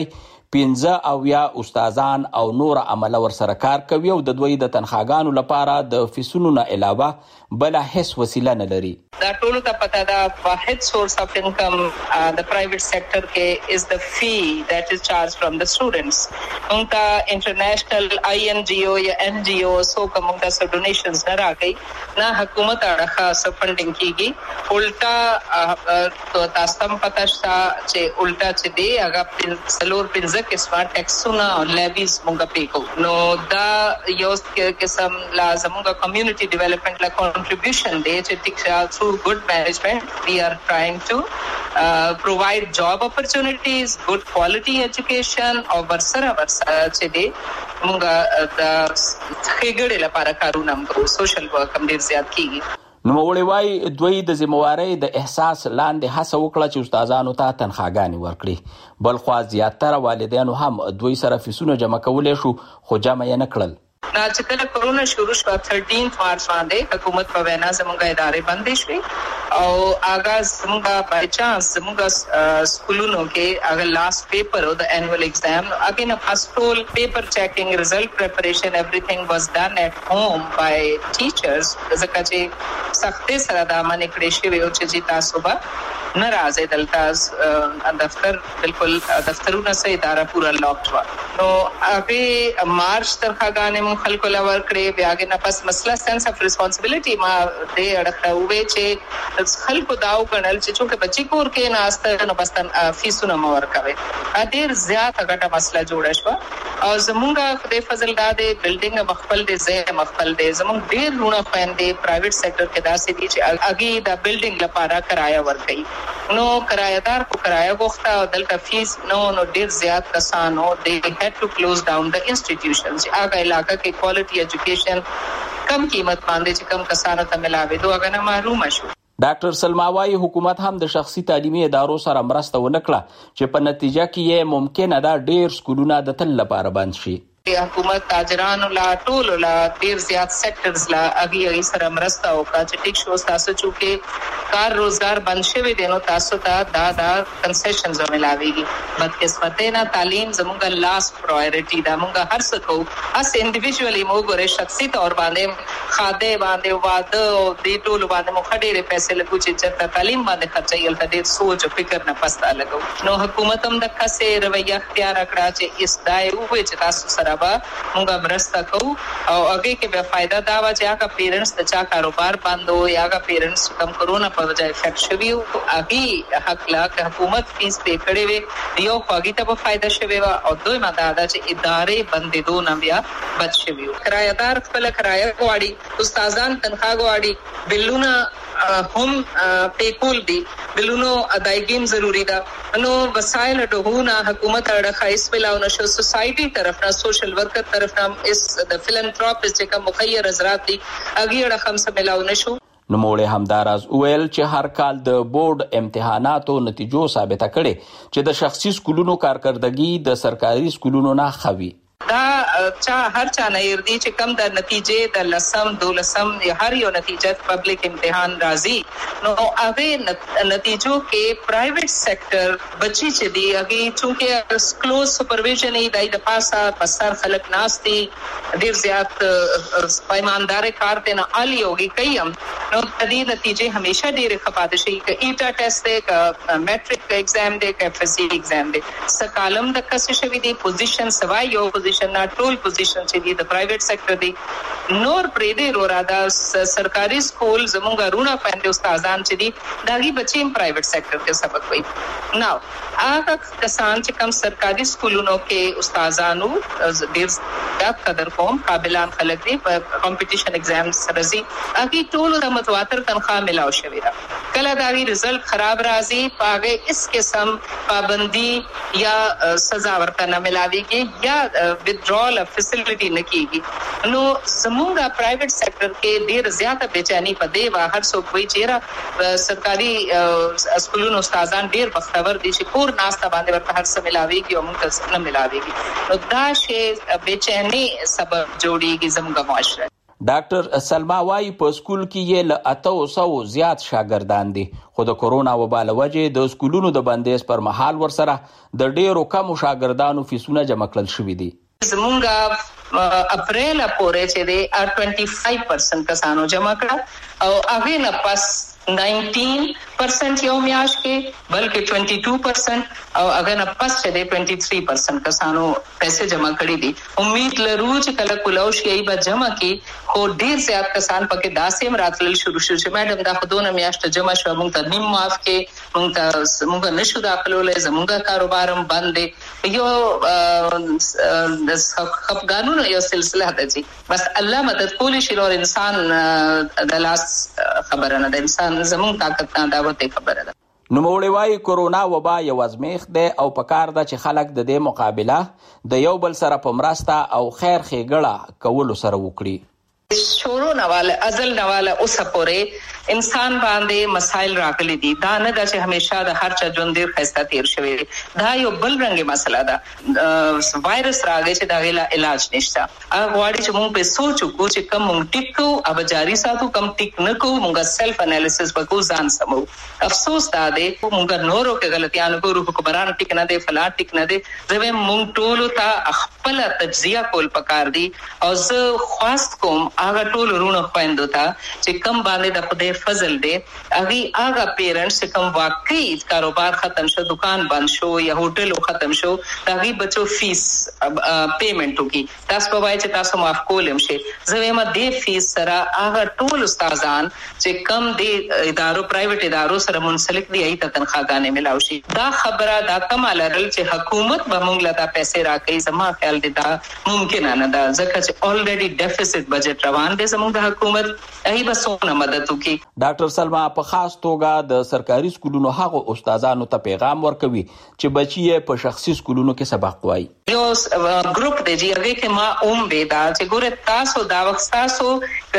15 استادان او نور عمله ورسره کار کوي او د دوی د تنخواګانو لپاره د فیسونو نه علاوه بل هیڅ وسیله نه لري. دا ټول ته پته ده واحد سورس اف انکم د پرایویټ سیکټر کې از د فی دیٹ از چارج فرام د سټوډنټس. موږ ته انټرنیشنل آئی این جی او یا این جی او سو کوم د ډونیشنز نه راکې نه حکومت اړه سب فنډینګ کیږي. الټا تاسو ته پته شته چې الټا چې دی هغه سلور 15 قسمه ټیکسونه او لیویز موږ پې کوو. نو دا یو قسم لازمه کمیونټي ډیولپمنٹ لا contribution day to through good management. We are trying to provide job opportunities, good quality education او ورسره چې دی موږ د خېګړې لپاره کارونه کوو. سوشل ورک هم ډېر زیات کیږي. نوموړي وايي دوی د ذمہوارۍ د احساس لاندې هڅه وکړه چې استادانو ته تنخواګانې ورکړي. بل خو زیاتره والدینو هم دوی سره فیسونه جمع کولای شو خو جمع یې نه کړل. دا چې کله کورونا شروع شو 13 مارچ باندې حکومت په وینا زموږه ادارې بندې شوې او آغاز زموږه بای چانس زموږه سکولونو کې اگر لاست پیپر او د انویل ایگزام اگین فرست ټول پیپر چیکنګ ریزلټ پریپریشن ایوریثینګ واز ډن ایٹ ہوم بای ټیچرز. ځکه چې سختي سره دا باندې کړی شوی او چې تاسو به نه راځي دلته دفتر بالکل دفترونه سه اداره پورا لاک شو. نو هغه مارچ ترخواګانې مون خلکو لور کړې بیا کې نه پس مسله سنس اف ریسپانسبিলিټي ما دې اړه وې چې خلکو داو کړل چې چې بچی کور کې ناسته نو بس فیسونه مور کوي. ډېر زیات غټه مسله جوړه شو او زمونږه خدای فضل دادې بلډینګ مخفل دې زه مخفل دې زمونږ ډېر لونه فاندې پرایویټ سېکټر کې داسې دي چې اګي د بلډینګ لپاره کرایه ورکړي. نو کرایدار کو کرایه غوښته او دلته فیس نو ډېر زیات کسانو دې هډ ټو کلوز ډاون د انسټیټیوشنز. هغه علاقہ کې کوالټي ایجوکیشن کم قیمت باندې چې کم کسانو ته ملاوي دوه غنه محروم شو. ډاکټر سلماوي حکومت هم د شخصي تعلیمي ادارو سره مرسته ونکړه چې په نتیجه کې یې ممکنه ده ډېر سکولونه د تل لپاره بند شي. حکومت تاجرانو لا ټول لا ډیر زیات سېکټرز لا اغي سره مرسته وکړه چې ټیک شو تاسو چې کار روزګار بند شوی دی نو تاسو ته دا کنسیشنز ملاويږي. بدقسمتۍ نه تعلیم زموږه لاست پرایورټي دا موږ هر څه کوو اس انډیویډوالي موږ غره شخصي تور باندې خاده باندې واده او دې ټول باندې موږ ډېرې پیسې لګو چې تعلیم باندې خرچي ال ډېر سوچ او فکر نه پستا لګو. نو حکومت هم د کسې رویه اختیار کړه چې اس دای او چې تاسو سره مونږه مرسته کوو او هغه کې به فائدہ دا و چې هغه پیرنټس ته چا کاروبار بندو یا هغه پیرنټس کم کرونا په وجه افیکټ شوی او هغه حق لا حکومت فیس پې کړي وي یو هغه ته به فائدہ شوی او دوی ماده دا چې ادارې بندې دو نه بیا بچ شوی. کرایدار خپل کرایه غواړي استادان تنخواه غواړي بلونه هم پیکول دي بلونو ادایګیم ضروری ده. نو وسایل ډهونه حکومت اړه خاص ملاو نشو سوسایټي طرف نه سوشل ورکر طرف نه اس د فلانتراپیست چې کوم مخیر حضرات دي اګي اړه هم سم ملاو نشو. نو موږ همداراز ویل چې هر کال د بورډ امتحاناتو نتیجو ثابته کړي چې د شخصي سکولونو کارکردګي د سرکاري سکولونو نه خوي. دا هر چا نه يردي چې کم د نتیجې د لسم دولسم هر یو نتیجه پبلک امتحان راځي نو هغه نتیجو کې پرایویټ سېکټر بچي چې دی هغه چې کلوز سپرویژن ای دای د پاسه پسر خلک ناشتي ډیر زیات پایماندار کار ته نه علي ہوگی کيم نو دې نتیجې همیشه ډیر خپاده شي ک ایټا ټیسټ دی ک میټریک ایگزام دی ک اف اس سی ایگزام دی سکالم د کس شوی دی پوزیشن سوای یو پوزیشن نه ټول پوزیشن چې دی د پرایویټ سېکټر دی نور پرې دی رورادا سرکاري سکول زموږه رونه پاندې استادان چې دی داغي بچي پرایویټ سېکټر کې سبق وایي. نو هغه کسان چې کوم سرکاري سکولونو کې استادانو ډیر زیات قدر کوم قابلان خلک دي په کمپټیشن ایگزامز سره هغه ټول د متواتر تنخواه ملاو شوی دا کله داغي رزلټ خراب راځي پاګه اس قسم پابندي یا سزا ورته نه ملاويږي یا withdrawal facility نه کیږي. نو زموږه پرایویټ سېکټر کې ډیر زیاته بېچینی پدې وا هر څوک وایي چې سرکاري سکولونو استادان ډیر بختور دي چې پور ناسته باندې ورته هر څه ملاويږي او موږ نه ملاويږي. نو دا شی بېچینی سبب جوړیږي زموږه معاشره. ډاکټر سلما وايي په سکول کې یې له 800 زیات شاګردان دي، خو د کورونا وبا له وجې د سکولونو د بندیز پر مهال ورسره د ډیرو کمو شاګردانو فیسونه جمع کړل شوي دي. زمونږ اپریل پورې چې دی 25% کسانو جمع کړه او هغه نه پس 19% یو میاش کې بلکې 22% او هغه نه پس چې دی 23% کسانو پیسې جمع کړي دي. امید لرو چې کله کولوش یې به جمع کړي، خو ډیر زیات کسان پکې داسې راتلل شروع شو چې میډم دا خودونه میاشت جمع شو، موږ ته نیم معاف کې موږ نشو داخلولې، زموږ کاروبارم بند دی. یو د خپګانونو یو سلسله ده چې بس الله مدد کولی شي، او انسان د لاس خبره نه ده، انسان زموږ طاقت نه دعوت خبره ده. نوموړی وايي کورونا وبا یو ازمیښت دی او پکار ده چې خلک د دې مقابله د یو بل سره په مرسته او خیر ښېګړه کولو سره وکړي. شورو نواله ازل نواله اوس پورې انسان باندې مسائل راغلي دي. دا نه ده چې همیشه د هر چا ژوند ډیر خسته تیر شوی، دا یو بل رنګه مسله ده. وایرس راغی چې دا غلا علاج نشته. هغه واړي چې موږ په سوچ وکړو چې کوم موږ ټیک کو او جاری ساتو، کوم ټیک نه کو، موږ سیلف انالیسس وکړو، ځان سمو. افسوس دا دی موږ نورو کې غلطیاں کوو، حکمران ټیک نه دی، فلا ټیک نه دی. زه موږ ټول ته خپل تجزیه کول پکار دي او زه خواست کوم هغه ټول ورونه خويندو ته چې کم باندې د خدای فضل دی، هغه پیرنټس چې کم واقعي کاروبار ختم شو، دکان بند شو یا هوټل ختم شو، هغه بچو فیس پیمنٹ وکي، تاسو په وای چې تاسو معاف کولم شي. زه ما دې فیس سره هغه ټول استادان چې کم دې ادارو پرایویټ ادارو سره منسلک دي ایت تنخواهګانې ملاوي شي. دا خبره دا کمال رل چې حکومت به موږ لته پیسې راکړي، زما خیال دی دا ممکن نه ده، ځکه چې الریډي ډیفیسټ بجټ روان دی زموږ د حکومت، هغه به څونه مدد وکړي. ډاکټر سلما په خاص توګه د سرکاري سکولونو هغه استادانو ته پیغام ورکوي چې بچي په شخصي سکولونو کې سبق وایي. یو ګروپ دی چې هغه کې ما ودا چې ګوره تاسو دا وخت تاسو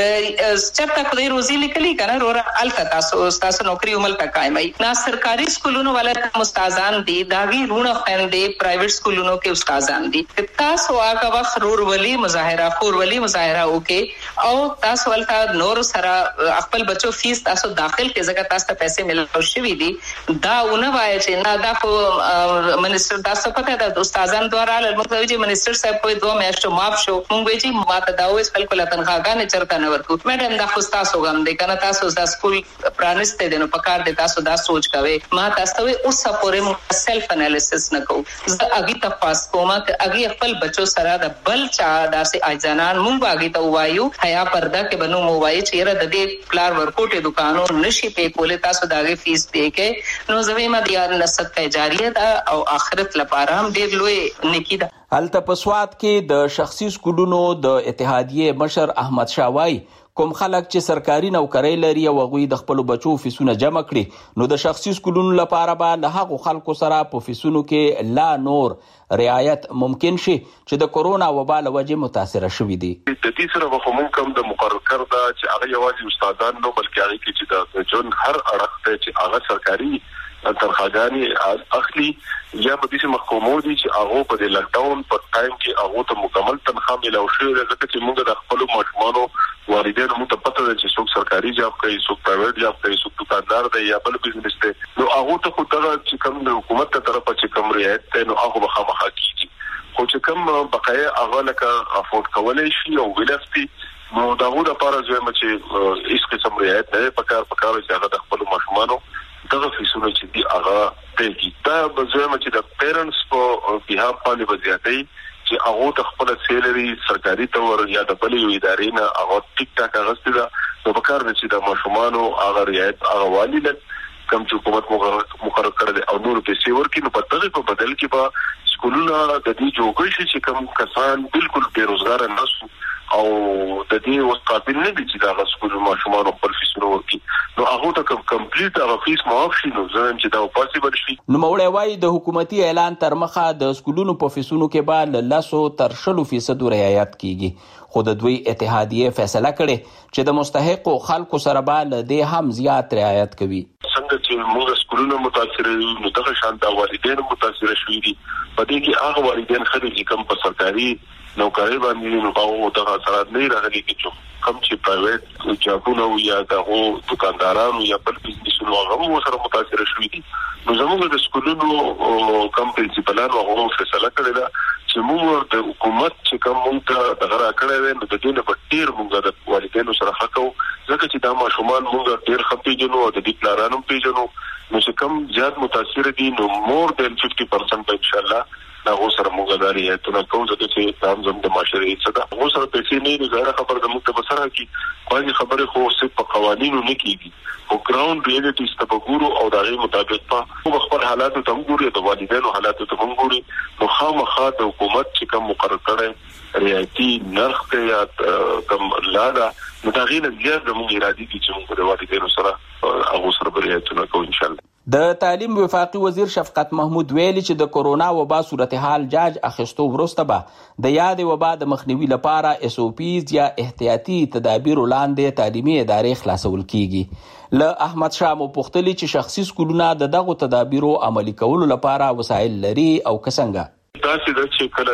چرته خدای روزي لیکلي کنه ورا الته تاسو نوکری عمل تا قائمای نه. سرکاري سکولونو ولر استادان دي، داغي رونه خويندې پرایویټ سکولونو کې استادان دي. تاسو هغه وخت رورولي مظاهره خورولي مظاهره وکي او تاسو ولته نور سره خپل بچو فیس تاسو داخل کې ځکه تاسو ته پیسې ملو شوي دي. دا ونه وای چې نه دا خو منسٹر تاسو پته ده استادان دواره لږه چې منسٹر صاحب په 2 میاشتو معاف شو، مونږ وی چې ماته دا وایي بالکل تنخواهګانې چرته نه ورکو. میډم دا خو تاسو غم دي کنه، تاسو دا سکول پرانسته دي نو پکار دي تاسو دا سوچ کوي. ما تاسو اوس پورې مو سیلف انالیسس نه کو، زه اگې تفاس کوم چې اگې خپل بچو سره د بل چا داسې اجانان مونږ اگې ته وایو حیا پرده کې بنو مو وایي چې را د دې پلار ورکوټه دکانو نشي په کوله تاسو داغه فیس پې کې نو زوی ما دیار نسب جاریه ده او آخرت لپاره هم ډیر لوی نیکی ده. هلته په سوات کې د شخصي سکولونو د اتحادیې مشر احمد شاوای کوم خلک چې سرکاري نوکری لري او غوي د خپل بچو فیسونه جمع کړي نو د شخصي سکولونو لپاره به له هغو خلکو سره په فیسونو کې لا نور رعایت ممکن شي چې د کورونا وبا له وجې متاثره شوي دي. د دې سره به موږ کوم د مقرر کړه چې هغه یوازې استادان نو بلکې هغه کې چې د جون هر اړخ ته چې هغه سرکاري تنخواهګانې اخلي یا په دې محکومو دي چې هغه په د لاک ډاون په ټایم کې هغه ته مکمل تنخواه ملو شي، ځکه چې موږ د خپل ماشومانو والدینو مو ته پته ده چې څوک سرکاري جاب کوي، څوک پرایویټ جاب کوي، څوک دکاندار دی یا بل بزنس دی، نو هغه ته خو دا چې کوم د حکومت تر طرفه چې کوم رعایت دی نو هغه به خامخا کیږي، خو چې کوم بقایه هغه لکه افورد کولای شي او ولسپي نو داغه لپاره زما چې هیڅ قسم رعایت نه پکار چې هغه د خپل ماشومانو دغه فیسونه چې دی هغه ته دا زما چې د پیرنټس په بیا په وضعیتي چې هغه د خپل سیلري سرکاري تور یا د بلې ادارې نه هغه ټیک ټاک غوښتي دا نو پکار دي چې د ماشومانو هغه رعایت هغه والی کم چې حکومت مقرر کړی او نور پیسې ورکړي نو په دغه په بدل کې به سکولونه د دې جوړ شي چې کوم کسان بالکل بیروزګار نه شي او د دې وسقابل نه دي چې دا سکول ماشومان خپل فیسونه ورکړي نو هغه ته کمپلیټ هغه فیس معاف شي نو ځکه چې دا پاسیبل شي. نو مولوی وايي د حکومتي اعلان تر مخه د سکولونو په فیسونو کې به ل 100 تر 100% رعایت کیږي، خو د دوی اتحادیه فیصله کړي چې د مستحقو خلکو سره به ل دې هم زیات رعایت کوي. څنګه چې موږ سکولونو متاثر یو نو دغه شان د والدینو متاثر شوي دي، په دې کې هغه والدین خلک چې کوم په سرکاري نوکری باندې نو هغه د اثرات نه راغلي چې کوم چې پرایویټ جابونه یا دغه دکاندارانو یا بل بزنسونو هغه سره متاثر شوي دي. نو زموږ د سکولونو کم پرنسپلانو هغه فیصله کړې ده چې موږ د حکومت چې کوم مونږ د غره کړې نو د دې نه ډېر موږ د والدینو سره حق او ځکه چې دا ماشومان موږ ډېر خپېجنو او د دې پلانونو پیژنو نو چې کوم زیات متاثر دي نو مور دین 50% ان شاء الله دا غوسره موږ داري ته کوم چې تاسو زموږ د معاشري څخه دا غوسره پیسې نه دي غیر خبر د موږ ته بسره کی باندې خبره خو صرف په قوانینو نه کیږي او ګراوند ریالټي ستبګورو او د هغه مطابق په خپل حالات ته موږ د والدینو حالات ته موږ نو خامخا د حکومت چې کوم مقرر کړي ریاضي نرخ ته یا کوم لاله متغیر زیات موږ ارادي دي چې موږ د والدینو سره هغه سره بریاتونه کوو ان شاء الله. د تعلیم وفاقي وزیر شفقت محمود ویلي چې د کورونا وبا صورتحال جاج اخیستو وروسته به د یاد وبا د مخنیوي لپاره SOPs یا احتیاطي تدابیر وړاندې تعلیمي ادارې خلاصول کیږي. له احمد شاه مو پوښتلي چې شخصي سکولونه د دغو تدابیرو عملي کولو لپاره وسایل لري او څنګه. دا چې کله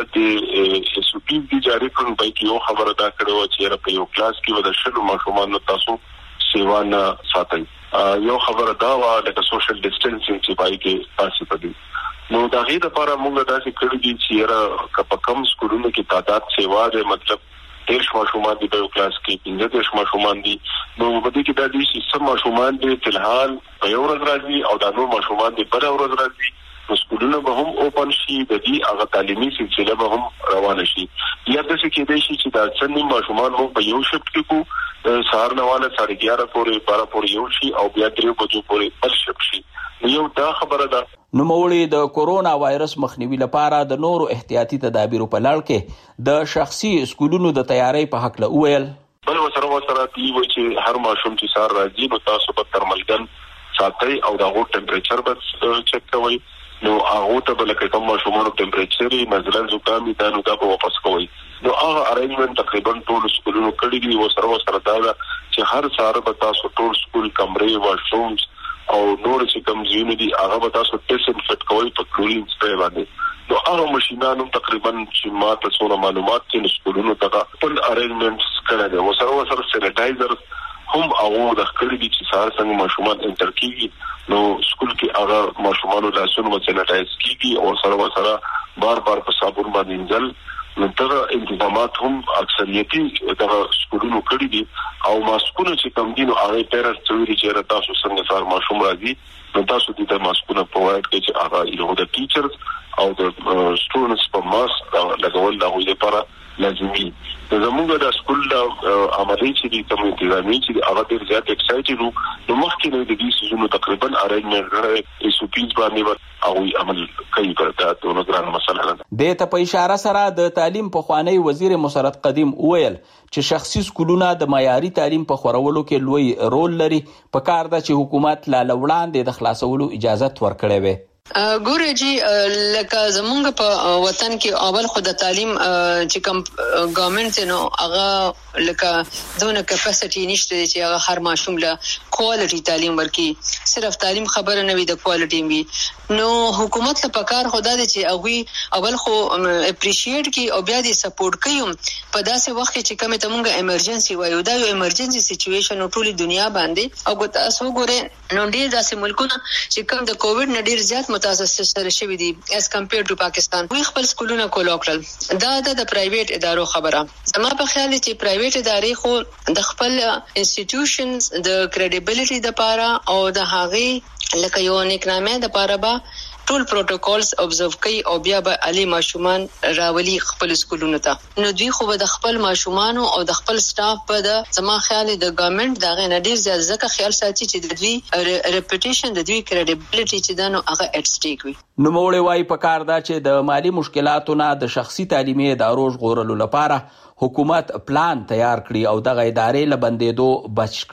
د SOPs دی جاری کړو په کې یو خبره دا کړو چې په یو کلاس کې ود شلو ماشومان تاسو سیوانه ساتي. یو خبره دا وا د سوشل ډیسټنسینګ چې پای کې تاسو پدې نو دا غي د لپاره موږ داسې کړی دي چې را کم سکولونو کې تعداد سیوا ده مطلب 13 ماشومان دي په کلاس کې 15 ماشومان دي نو په دې کې دا دي چې سم ماشومان دي په الحال په یو ورځ راځي او دا نور ماشومان دي په ورځ راځي نو سکولونه به هم اوپن شي د دې هغه تعلیمي سلسله به هم روانه شي یا د څه کې د شي چې دا څنګه ماشومان هم په یو شفت کې کو سهار نه والا 11:30 پورې 12 پورې یو شي او بیا 3 بجو پورې بل شفت شي. یو دا خبره ده. نوموړي د کورونا وایرس مخنیوي لپاره د نورو احتیاطي تدابیرو په لړ کې د شخصي سکولونو د تیاری په حق له ویل. بل وسره دی چې هر ماشوم چې سار راځي نو تاسو په ترملګن ساتي او دا غو ټمپریچر به چک کوئ نو هغه ته بل کوم ماشومانو ټمپریچر نزله زکام دا نو دا په واپس کوي نو هغه ارینجمنت تقریبا ټول سکولونو کړی دی وسره دا چې هر ساره به تاسو ټول سکول کمرې واشرومز او نور چې کوم ځینې دي هغه به تاسو ډیس انفیکټ کوئ په کلورین سپری باندې نو هغه ماشينانو تقریبا چې ما تاسو معلومات کې سکولونو ته خپل ارینجمنټس کړی دی وسره سینیټایزر هم هغه د خپل دي چې ساره څنګه ماشومان انټر کیږي نو سکول کې هغه ماشومانو لاسونه سینیټایز کیږي او سره بار په صابون باندې انځل نو دا انتظامات هم اکثریتي د سکولونو کړی دي او ماسکونه چې کوم دي نو هغه پیرنټ چې تاسو څنګه سره ماشوم راځي نو تاسو د ماسکونه پرووايډ کوي چې هغه یو د ټیچرز او د سټوډنټس په ماس لګول دا وي لپاره لازمي د زموږ د سکول عملي چې د کوم انتظامي چې هغه ډیر زیات ایکسایټډ نو مخکې د دې سيزونو تقریبا ارینجمنټ غره SOPs باندې او عمل کوي دا د نظر مسله ده. د ته په اشاره سره د تعلیم په خوانی وزیر مسرت قدیم ویل چې شخصي سکولونه د معیاري تعلیم په خورولو کې لوی رول لري په کار ده چې حکومت لا لوړاندې د خلاصولو اجازه ورکړي وي. ګوره جی لکه زمونږ په وطن کې اول خو د تعلیم چې کوم ګورنمنت نو هغه لکه دونه کیپاسټي نشته چې هغه هر ماشوم له کوالټي تعلیم ورکړي صرف تعلیم خبره نه وي د کوالټي وي نو حکومت له پکار خدا دې چې هغه اول خو اپریشیټ کی او بیا دې سپورټ کوي په داسې وخت کې چې کومه تمونګه ایمرجنسي وایو دا یو ایمرجنسي سچويشن ټولي دنیا باندې او تاسو ګوره نو ډیر داسې ملکونه چې کوم د کووډ نه ډیر زیات متاثر شوی دي as compared to پاکستان وی خپل سکولونه کولوکل دا د پرایویټ ادارو خبره زما په خیال چې پرایویټ ادارې خو د خپل انسټیټیوشنز د کریډیبিলিټي لپاره او د هغه لکه یو نیکنامه لپاره به ټول پروتوکولز ابزرو کوي او بیا به علي ماشومان راولي خپل سکولونو ته نو دوی خو د خپل ماشومان او د خپل سټاف په د زما خیال د ګورنمنت دغه نډیر زیات ځکه خیال ساتي چې د دوی ریپټیشن د دوی کریډیبিলিټي چې دنو هغه اټ سټیک وي. نو موړی وای په کار دا چې د مالی مشکلاتو نه د شخصي تعلیمي ادارو ژغورلو لپاره حکومت پلان تیار کړي او دغه ادارې له بندېدو بچ کړي.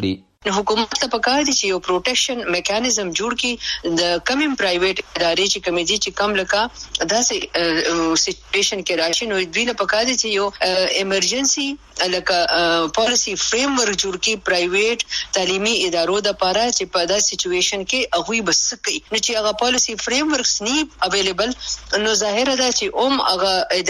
نو حکومت ته پکار دي چې یو پروټیکشن میکانیزم جوړ کړي د کمیم پرایویټ ادارې چې کمیدي چې کم لکه داسې سچويشن کې راشي نو دوی له پکار دي چې یو ایمرجنسي لکه پالیسی فریم ورک جوړ کړي پرایویټ تعلیمي ادارو د لپاره چې په داسې سچويشن کې هغه بس کوي نو چې هغه پالیسی فریم ورکس نی اویلیبل نو ظاهر ده چې هغه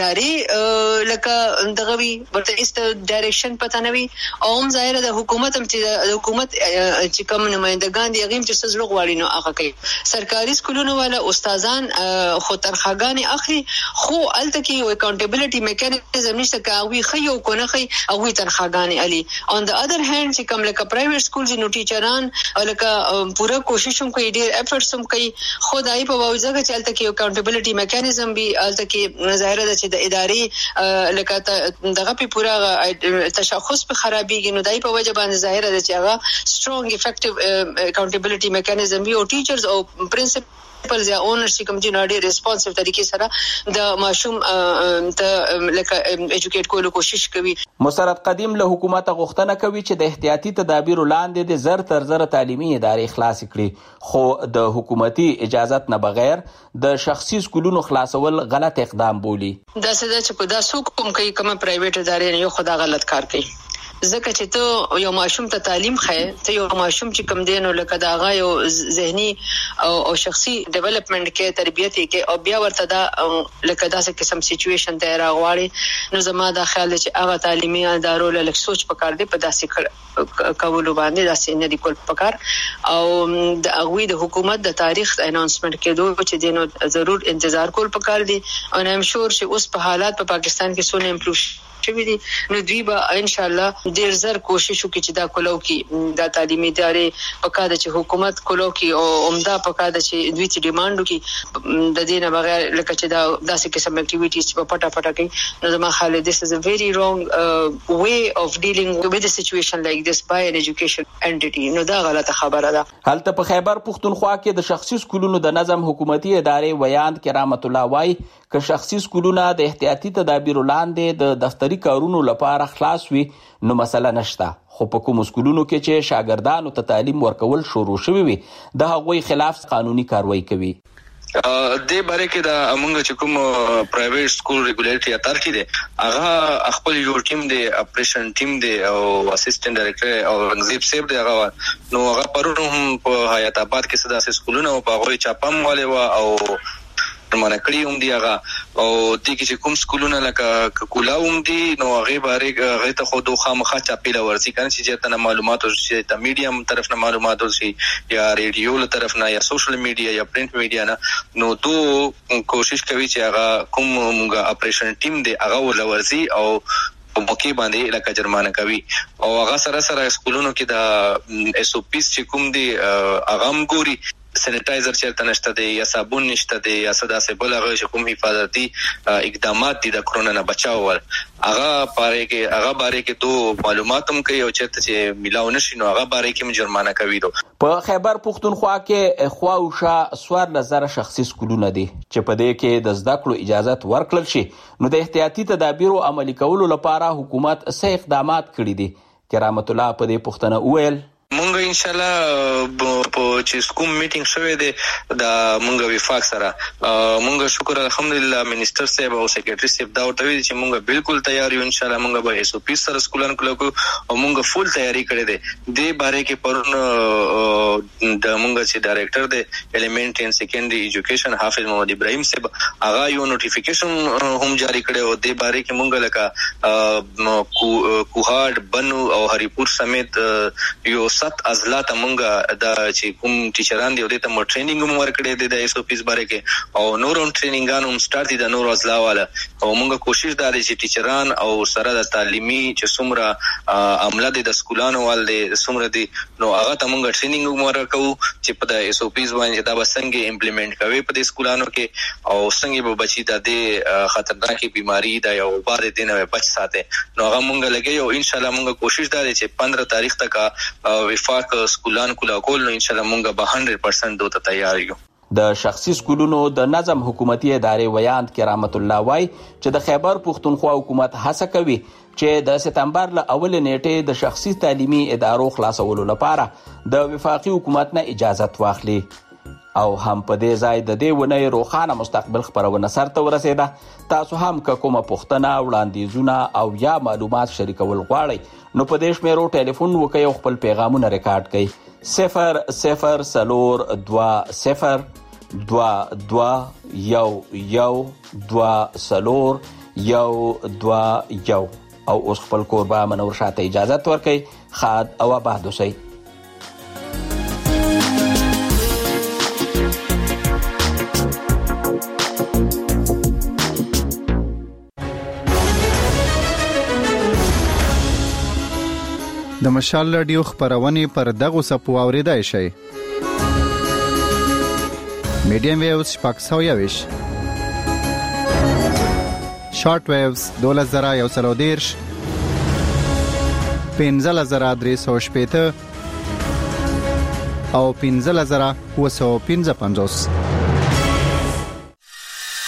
ادارې لکه دغه وی ورته است ډایرکشن پته نه وي او هم ظاهر ده حکومت هم چې حکومت چې کوم نمائندگان دي هغه چې څه زړه غواړي نو هغه کوي سرکاري سکولونو والا استادان خو ترخواګانې اخلي خو الته کې یو اکاونټیبিলিټي میکانیزم نشته کاوي خيو کو نه خي هغه ترخواګانې علي اون د اذر هاند چې کوم لکه پرایویټ سکولز نو ټیچران لکه پوره کوشش هم کوي ډیر افورټس هم کوي خدای په وجه چې الته کې اکاونټیبিলিټي میکانیزم به الته کې ظاهر ده چې د ادارې لکه دغه په پوره تشخص په خرابېږي نو دای په وجه باندې ظاهر ده چې هغه strong effective accountability mechanism او teachers او principals یا owners چې کوم چې نړۍ ریسپانسیو طریقې سره د ماشوم ته لکه ایجوکیټ کولو کوشش کوي. مسرت قدیم له حکومت غوښتنه کوي چې د احتیاطي تدابیر لاندې د زر تر زر تعلیمي ادارې خلاص کړي خو د حکومتي اجازت نه بغیر د شخصي سکولونو خلاصول غلط اقدام بولي. دا څه چې په داسو کوم کوي کوم پرایویټ ادارې یو خدا غلط کار کوي ځکه چې ته یو ماشوم ته تعلیم خې ته یو ماشوم چې کم دینو لکه داغه یو ذهني او شخصي ډیولپمنٹ کې تربیت کې او بیا ورته دا لکه داسې قسم سچويشن ته راغواړي نو زما دا خیال چې هغه تعلیمي ادارو له لک سوچ پکار دی په داسې کولو باندې داسې نه دی کول پکار او د هغه د حکومت د تاریخ اناونسمنت کې دوه چې دینو ضرور انتظار کول پکار دی او ایم شور چې اوس په حالات په پاکستان کې سونه امپروو شوی دي نو دوی به ان شاء الله ډیر زر کوشش وکړي چې دا کولو کې دا تعلیمي ادارې پکاده چې حکومت کولو کې او عمده پکاده چې دوی چې ډیماند وکړي د دې نه بغیر لکه چې دا داسې قسم اکټیویټیز په پټه کوي نو زما خیال this is a very wrong way of dealing with a situation like this by an education entity نو دا غلطه خبره ده. هلته په خیبر پښتونخوا کې د شخصي سکولونو د نظم حکومتي ادارې ویاند کرامت الله وای ک شخصي سکولونه د احتیاطي تدابیر لاندې د دفتري کارونو لپاره خلاص وي نو مسله نشته خو په کوم سکولونو کې چې شاګردانو ته تعلیم ورکول شروع شوی وي د هغوی خلاف قانوني کاروایی کوي. د باره کې دا امونږ چې کوم پرایویټ سکول ریګولیټری اتارټي دی هغه خپل یو ټیم دی اپریشن ټیم دی او اسسټنټ ډایریکټر او رنگزیب صاحب دی هغه نو هغه پرون هم په حیات آباد کې صدا سکولونه او په هغه چاپم والے وا او مانه کړی هم دی هغه او د کې چې کوم سکولونه لکه کولا هم دی نو هغه باره هغه ته خو دوه خامخا چاپیلا ورسي کنه چې جته معلومات او چې د میډیم طرف نه معلومات ورسي یا ریډیو له طرف نه یا سوشل میډیا یا پرنٹ میډیا نه نو دو کوشش کوي چې هغه کوم موږ اپریشن ټیم دی هغه ولورسي او په موقع باندې لکه جرمانه کوي او هغه سره سکولونو کې د اس او پی چې کوم دی هغه هم ګوري سینیټایزر چیرته نشته دی یا صابون نشته دی یا صدا سه بل هغه کوم حفاظتي اقدامات دي د کرونا نه بچاو ول هغه باره کې دو معلومات هم کوي او چیرته چې ملاو نشي نو هغه باره کې جرمانه کوي. په خیبر پښتونخوا کې خوا او شا سوار نظر شخصي سکولونه دي چې په دې کې د زده کړو اجازه ورکړل شي نو د احتیاطي تدابیر عملي کولو لپاره حکومت څه اقدامات کړي دي. کرامت الله په دې پوښتنه وویل مونږ ان شاء الله په چې کوم میټینګ شوه دی دا مونږ وفاق سره مونږ شکر الحمدلله منیسټر صاحب او سیکریټری صاحب دا ورته وی چې مونږ بالکل تیار یو ان شاء الله مونږ به اس او پی سره سکولان کولو او مونږ فول تیاری کړې ده د باره کې پرون د مونږ چې ډایریکټر دی الیمنټری اینڈ سیکنډري ایجوکیشن حافظ محمد ابراهیم صاحب هغه یو نوټیفیکیشن هم جاری کړي او د باره کې مونږ لکه کوهاټ بنو او هریپور سمیت یو 7 ازلات مونږه د چې کوم ټیچران دی او د ټریننګ هم ورکړي دي د اس او پیز باره کې او نور هم ټریننګان هم سٹارټ دي د نور ازلا والا او مونږه کوشش دا لري چې ټیچران او سره د تعلیمي چې څومره عمله دي د سکولانو وال دي څومره دي نو هغه ته مونږه ټریننګ هم ورکو چې په د اس او پیز باندې دا وسنګ امپلیمنٹ کوي په د سکولانو کې او څنګه به بچی د خطرناکي بیماری د یو بار دینه بچ ساتي نو هغه مونږه لګي او ان شاء الله مونږه کوشش دا لري چې 15 تاریخ تک وفاق سکولان کولا کول نو ان شاء الله مونږه به 100% دوته تیار یو. د شخصي سکولونو د نظم حکومتي ادارې ویاند کرامت الله وای چې د خیبر پښتونخوا حکومت هڅه کوي چې د سپتمبر له اول نیټې د شخصي تعلیمي ادارو خلاصولو لپاره د وفاقي حکومت نه اجازه واخلي او هم په دې ځای د دې ونې روښانه مستقبل خبرونه سرته ورسېده. تاسو هم که کومه پوښتنه وړاندیزونه او یا معلومات شریکول غواړئ نو په دې شمیرو ټلیفون وکړئ او خپل پیغامونه ریکارډ کړئ 002022 او اوس خپل کوربه منور شاته اجازه ورکړئ. خاد او آباد اوسئ. د مشال رادیو خبرونه پر دغه سپو اوریدای شي. میډیم ویوز شپږ100 شارټ ویوز 2130 15315 او 15755